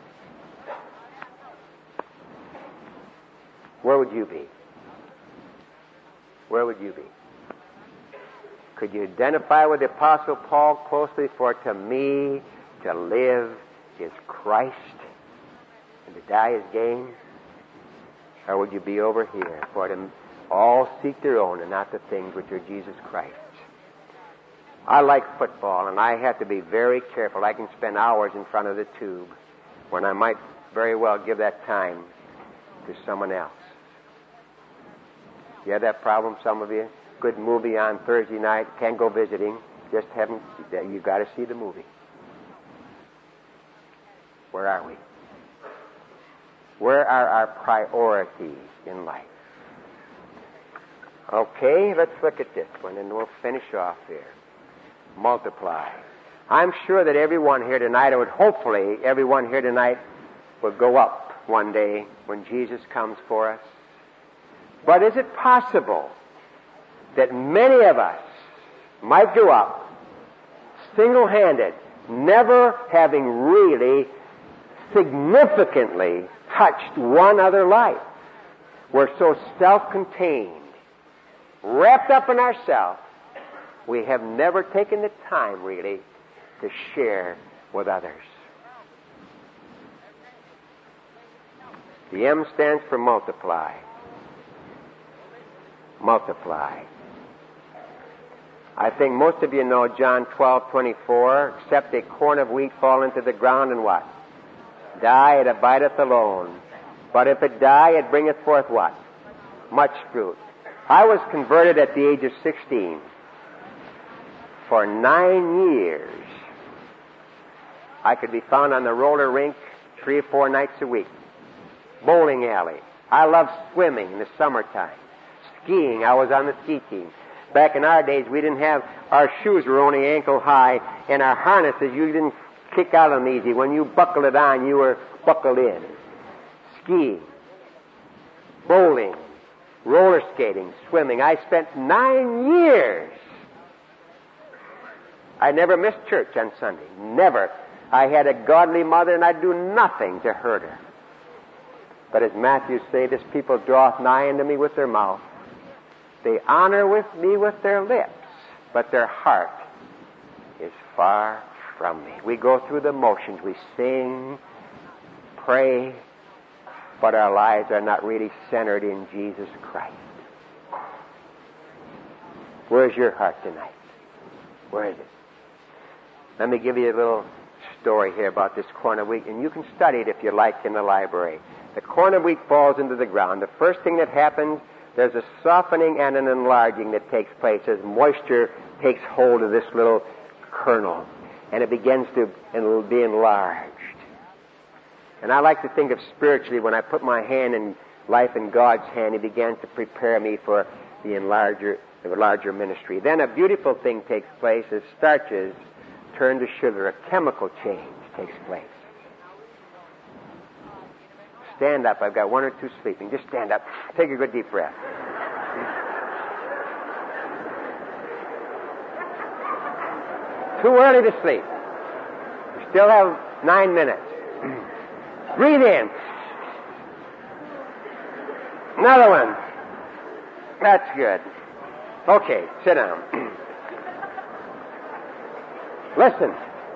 Where would you be? Where would you be? Could you identify with the Apostle Paul closely? For to me, to live is Christ, and to die is gain? Or would you be over here? For to all seek their own and not the things which are Jesus Christ's. I like football, and I have to be very careful. I can spend hours in front of the tube when I might very well give that time to someone else. You have that problem, some of you? Good movie on Thursday night, can't go visiting, just haven't, you've got to see the movie. Where are we? Where are our priorities in life? Okay, let's look at this one, and we'll finish off here. Multiply. I'm sure that everyone here tonight, or hopefully everyone here tonight, will go up one day when Jesus comes for us. But is it possible that many of us might go up single-handed, never having really significantly touched one other life? We're so self-contained, wrapped up in ourselves, we have never taken the time, really, to share with others. The M stands for multiply. Multiply. I think most of you know John 12:24, except a corn of wheat fall into the ground and what? Die, it abideth alone. But if it die, it bringeth forth what? Much fruit. I was converted at the age of 16. For 9 years, I could be found on the roller rink 3 or 4 nights a week. Bowling alley. I loved swimming in the summertime. Skiing. I was on the ski team. Back in our days, we didn't have, our shoes were only ankle high, and our harnesses, you didn't kick out of them easy. When you buckled it on, you were buckled in. Skiing. Bowling. Roller skating. Swimming. I spent 9 years. I never missed church on Sunday. Never. I had a godly mother, and I'd do nothing to hurt her. But as Matthew said, this people draweth nigh unto me with their mouth. They honor with me with their lips, but their heart is far from me. We go through the motions. We sing, pray, but our lives are not really centered in Jesus Christ. Where's your heart tonight? Where is it? Let me give you a little story here about this corn of wheat, and you can study it if you like in the library. The corn of wheat falls into the ground. The first thing that happens, there's a softening and an enlarging that takes place as moisture takes hold of this little kernel, and it begins to be enlarged. And I like to think of spiritually, when I put my hand in life in God's hand, He begins to prepare me for the larger ministry. Then a beautiful thing takes place as starches turn to sugar. A chemical change takes place. Stand up. I've got 1 or 2 sleeping. Just stand up. Take a good deep breath. Too early to sleep. You still have 9 minutes. Breathe in. Another one. That's good. Okay, sit down. Listen.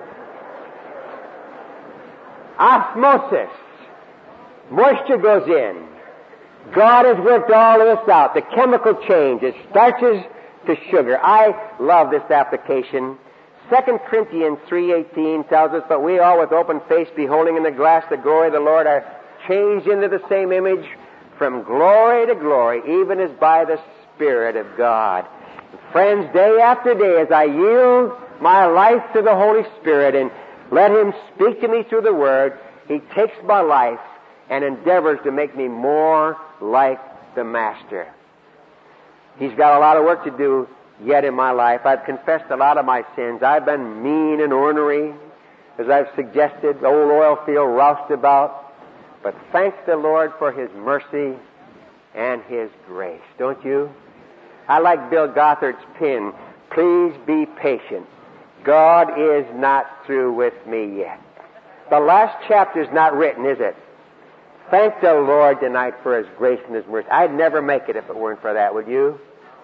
Osmosis. Moisture goes in. God has worked all of this out. The chemical change, it starches to sugar. I love this application. 2 Corinthians 3:18 tells us, "But we all with open face, beholding in the glass the glory of the Lord, are changed into the same image from glory to glory, even as by the Spirit of God." Friends, day after day, as I yield my life to the Holy Spirit and let Him speak to me through the Word, He takes my life and endeavors to make me more like the Master. He's got a lot of work to do yet in my life. I've confessed a lot of my sins. I've been mean and ornery, as I've suggested, old oil field roustabout. But thank the Lord for His mercy and His grace, don't you? I like Bill Gothard's pin, "Please be patient. God is not through with me yet." The last chapter's not written, is it? Thank the Lord tonight for His grace and His mercy. I'd never make it if it weren't for that, would you?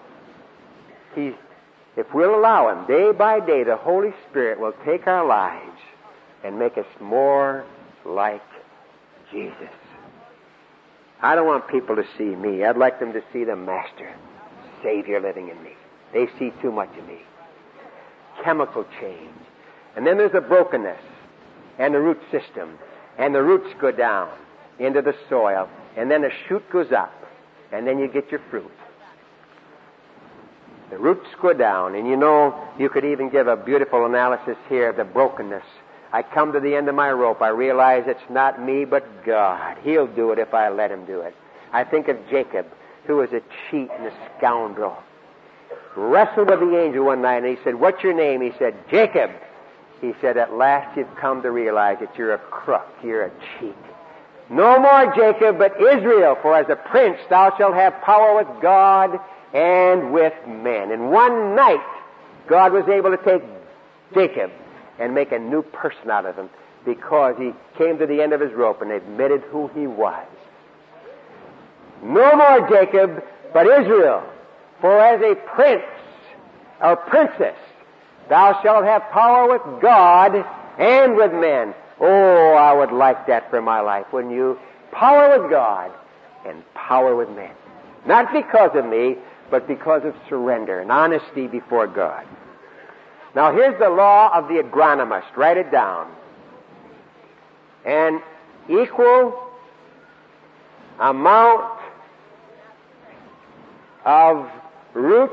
If we'll allow Him, day by day, the Holy Spirit will take our lives and make us more like Jesus. I don't want people to see me. I'd like them to see the Master, Savior living in me. They see too much of me. Chemical change. And then there's the brokenness and the root system. And the roots go down into the soil. And then a shoot goes up. And then you get your fruit. The roots go down. And you know, you could even give a beautiful analysis here of the brokenness. I come to the end of my rope. I realize it's not me but God. He'll do it if I let Him do it. I think of Jacob, who was a cheat and a scoundrel. Wrestled with the angel one night, and he said, "What's your name?" He said, "Jacob." He said, "At last you've come to realize that you're a crook, you're a cheat. No more Jacob, but Israel, for as a prince thou shalt have power with God and with men." In one night, God was able to take Jacob and make a new person out of him because he came to the end of his rope and admitted who he was. No more Jacob, but Israel, for as a prince or princess thou shalt have power with God and with men. Oh, I would like that for my life, wouldn't you? Power with God and power with men. Not because of me, but because of surrender and honesty before God. Now here's the law of the agronomist. Write it down. An equal amount of root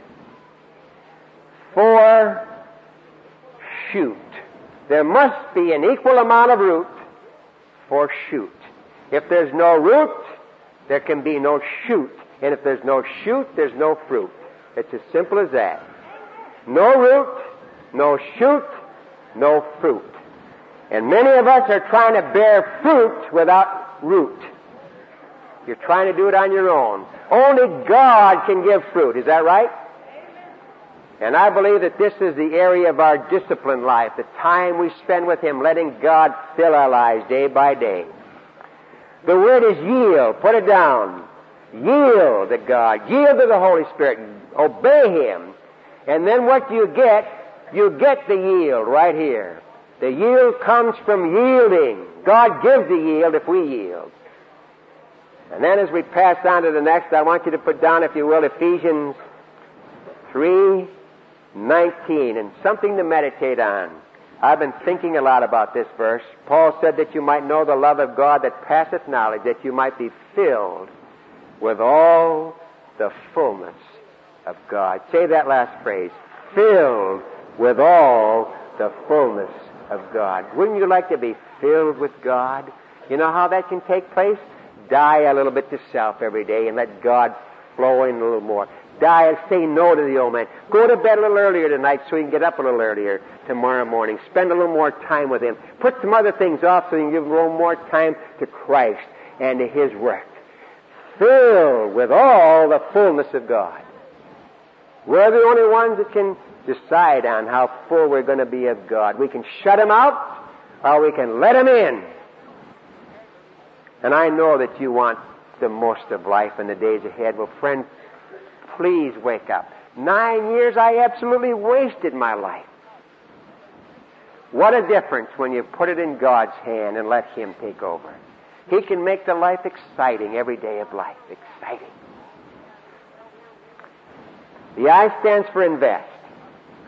for shoot. There must be an equal amount of root for shoot. If there's no root, there can be no shoot. And if there's no shoot, there's no fruit. It's as simple as that. No root, no shoot, no fruit. And many of us are trying to bear fruit without root. You're trying to do it on your own. Only God can give fruit. Is that right? And I believe that this is the area of our disciplined life, the time we spend with Him, letting God fill our lives day by day. The word is yield. Put it down. Yield to God. Yield to the Holy Spirit. Obey Him. And then what you get? You get the yield right here. The yield comes from yielding. God gives the yield if we yield. And then as we pass on to the next, I want you to put down, if you will, Ephesians 3:19, and something to meditate on. I've been thinking a lot about this verse. Paul said that you might know the love of God that passeth knowledge, that you might be filled with all the fullness of God. Say that last phrase. Filled with all the fullness of God. Wouldn't you like to be filled with God? You know how that can take place? Die a little bit to self every day and let God flow in a little more. Die, say no to the old man. Go to bed a little earlier tonight so you can get up a little earlier tomorrow morning. Spend a little more time with Him. Put some other things off so you can give a little more time to Christ and to His work. Filled with all the fullness of God. We're the only ones that can decide on how full we're going to be of God. We can shut Him out or we can let Him in. And I know that you want the most of life in the days ahead. Well, friend, please wake up. 9 years I absolutely wasted my life. What a difference when you put it in God's hand and let Him take over. He can make the life exciting every day of life. Exciting. The I stands for invest.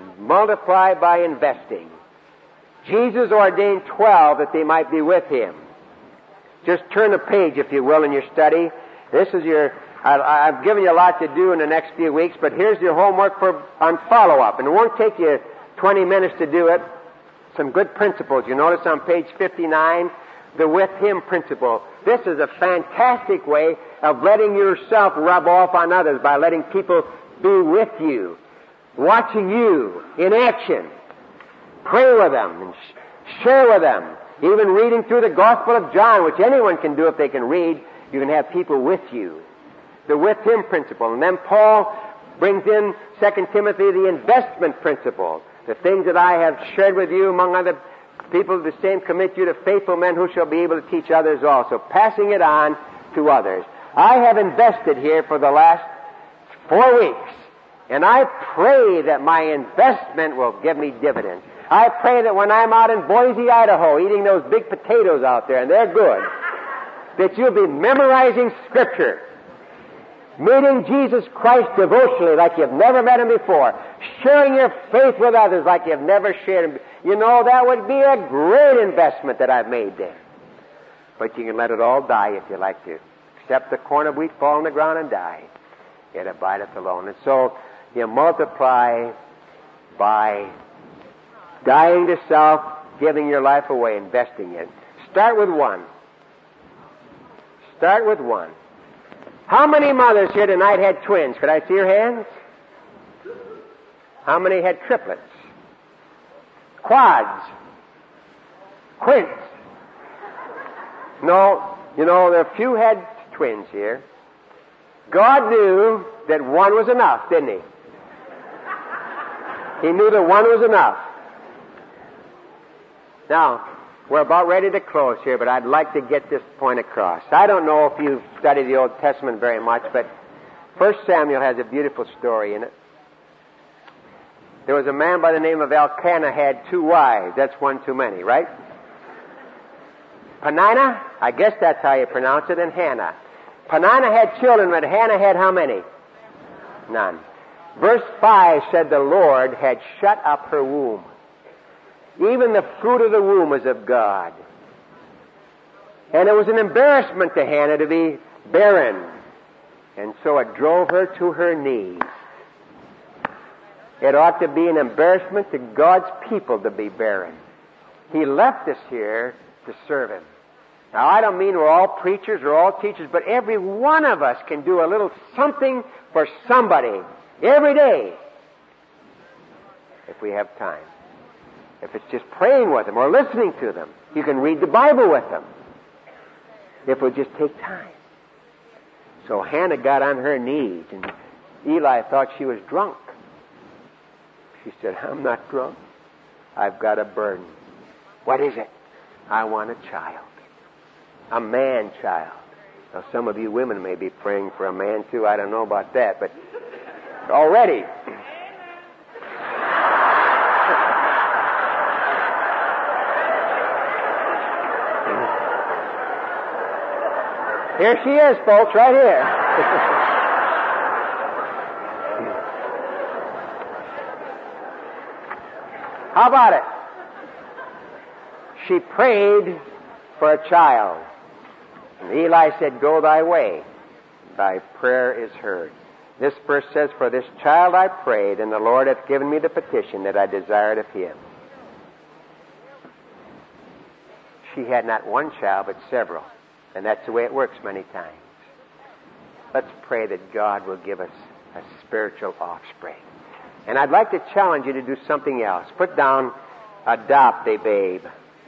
Multiply by investing. Jesus ordained 12 that they might be with Him. Just turn the page, if you will, in your study. This is I've given you a lot to do in the next few weeks, but here's your homework on follow-up. And it won't take you 20 minutes to do it. Some good principles. You notice on page 59, the with Him principle. This is a fantastic way of letting yourself rub off on others by letting people be with you, watching you in action. Pray with them and share with them. Even reading through the Gospel of John, which anyone can do if they can read, you can have people with you. The with Him principle. And then Paul brings in 2 Timothy, the investment principle. The things that I have shared with you among other people, the same commit you to faithful men who shall be able to teach others also. Passing it on to others. I have invested here for the last 4 weeks. And I pray that my investment will give me dividends. I pray that when I'm out in Boise, Idaho, eating those big potatoes out there, and they're good, that you'll be memorizing Scripture, meeting Jesus Christ devotionally like you've never met Him before, sharing your faith with others like you've never shared Him. You know, that would be a great investment that I've made there. But you can let it all die if you like to. Except the corn of wheat fall on the ground and die. It abideth alone. And so you multiply by dying to self, giving your life away, investing it. Start with one. Start with one. How many mothers here tonight had twins? Could I see your hands? How many had triplets? Quads? Quints? No, you know, there are few had twins here. God knew that one was enough, didn't He? He knew that one was enough. Now, we're about ready to close here, but I'd like to get this point across. I don't know if you've studied the Old Testament very much, but 1 Samuel has a beautiful story in it. There was a man by the name of Elkanah had 2 wives. That's one too many, right? Peninnah, I guess that's how you pronounce it, and Hannah. Peninnah had children, but Hannah had how many? None. Verse 5 said the Lord had shut up her womb. Even the fruit of the womb was of God. And it was an embarrassment to Hannah to be barren. And so it drove her to her knees. It ought to be an embarrassment to God's people to be barren. He left us here to serve Him. Now, I don't mean we're all preachers or all teachers, but every one of us can do a little something for somebody every day if we have time. If it's just praying with them or listening to them, you can read the Bible with them. If we'll just take time. So Hannah got on her knees, and Eli thought she was drunk. She said, I'm not drunk. I've got a burden. What is it? I want a child. A man-child. Now, some of you women may be praying for a man, too. I don't know about that, but already. Here she is, folks, right here. How about it? She prayed for a child. And Eli said, go thy way. Thy prayer is heard. This verse says, for this child I prayed, and the Lord hath given me the petition that I desired of Him. She had not one child, but several. And that's the way it works many times. Let's pray that God will give us a spiritual offspring. And I'd like to challenge you to do something else. Put down, adopt a babe.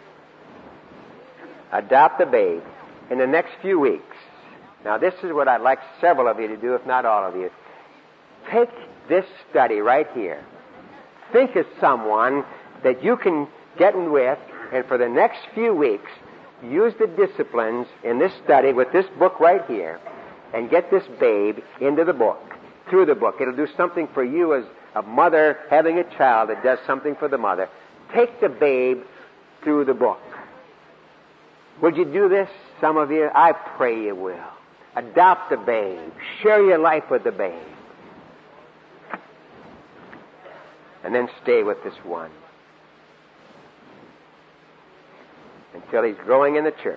Adopt a babe. In the next few weeks. Now, this is what I'd like several of you to do, if not all of you. Take this study right here. Think of someone that you can get in with, and for the next few weeks, use the disciplines in this study with this book right here, and get this babe into the book, through the book. It'll do something for you as a mother having a child that does something for the mother. Take the babe through the book. Would you do this, some of you? I pray you will. Adopt the babe. Share your life with the babe. and then stay with this one until he's growing in the church,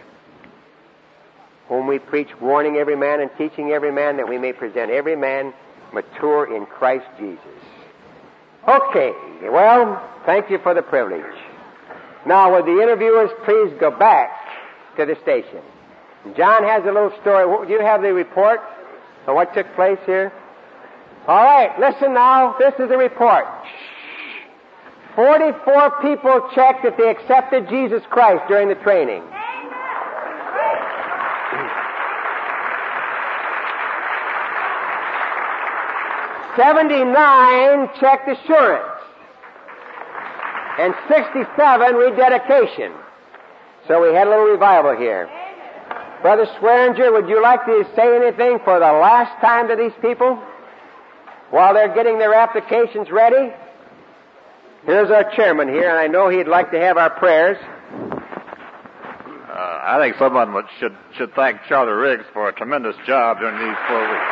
whom we preach, warning every man and teaching every man, that we may present every man mature in Christ Jesus. Okay, well, thank you for the privilege. Now, would the interviewers please go back to the station? John has a little story. Do you have the report of what took place here? All right, listen now. This is a report. 44 people checked that they accepted Jesus Christ during the training. 79 checked assurance. And 67 rededication. So we had a little revival here. Brother Swearinger, would you like to say anything for the last time to these people while they're getting their applications ready? Here's our chairman here, and I know he'd like to have our prayers. I think someone should thank Charlie Riggs for a tremendous job during these 4 weeks.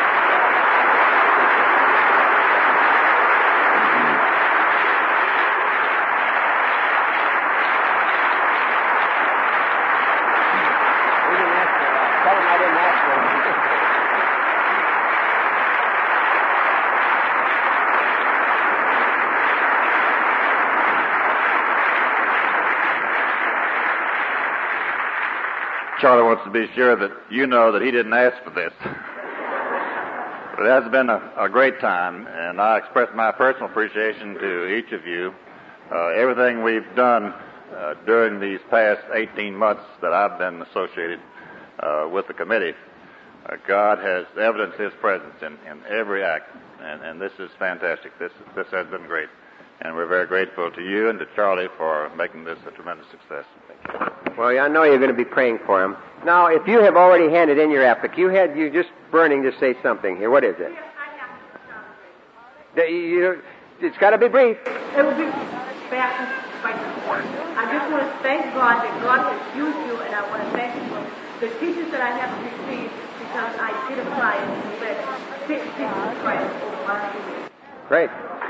Charlie wants to be sure that you know that he didn't ask for this. But it has been a great time, and I express my personal appreciation to each of you. Everything we've done during these past 18 months that I've been associated with the committee, God has evidenced His presence in every act, and this is fantastic. This has been great. And we're very grateful to you and to Charlie for making this a tremendous success. Thank you. Well, I know you're going to be praying for him. Now, if you have already handed in your application, you're just burning to say something here. What is it? It's got to be brief. It will be fast by support. I just want to thank God that God has used you, and I want to thank you for the teachers that I have received, because I did apply and read 6 teachers Christ over my years. Great.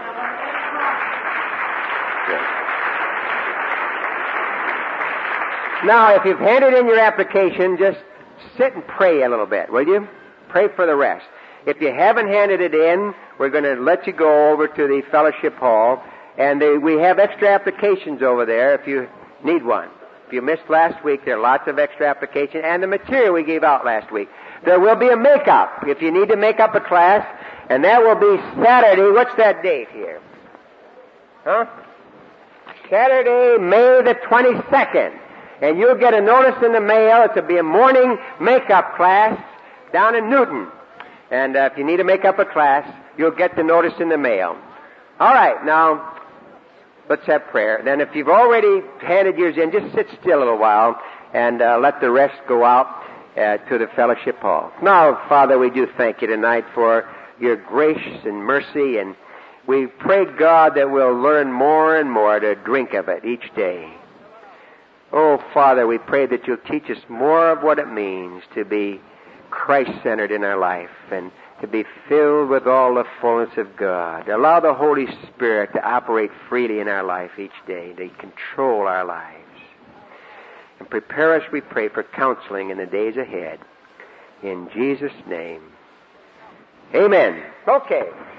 Now, if you've handed in your application, just sit and pray a little bit, will you? Pray for the rest. If you haven't handed it in, we're going to let you go over to the fellowship hall, and we have extra applications over there if you need one. If you missed last week, there are lots of extra applications, and the material we gave out last week. There will be a make-up if you need to make up a class, and that will be Saturday. What's that date here? Huh? Saturday, May the 22nd. And you'll get a notice in the mail. It'll be a morning make-up class down in Newton. And if you need to make up a class, you'll get the notice in the mail. All right, now, let's have prayer. Then if you've already handed yours in, just sit still a little while and let the rest go out to the fellowship hall. Now, Father, we do thank you tonight for your grace and mercy, and we pray, God, that we'll learn more and more to drink of it each day. Oh, Father, we pray that you'll teach us more of what it means to be Christ-centered in our life and to be filled with all the fullness of God. Allow the Holy Spirit to operate freely in our life each day, to control our lives. And prepare us, we pray, for counseling in the days ahead. In Jesus' name, amen. Okay.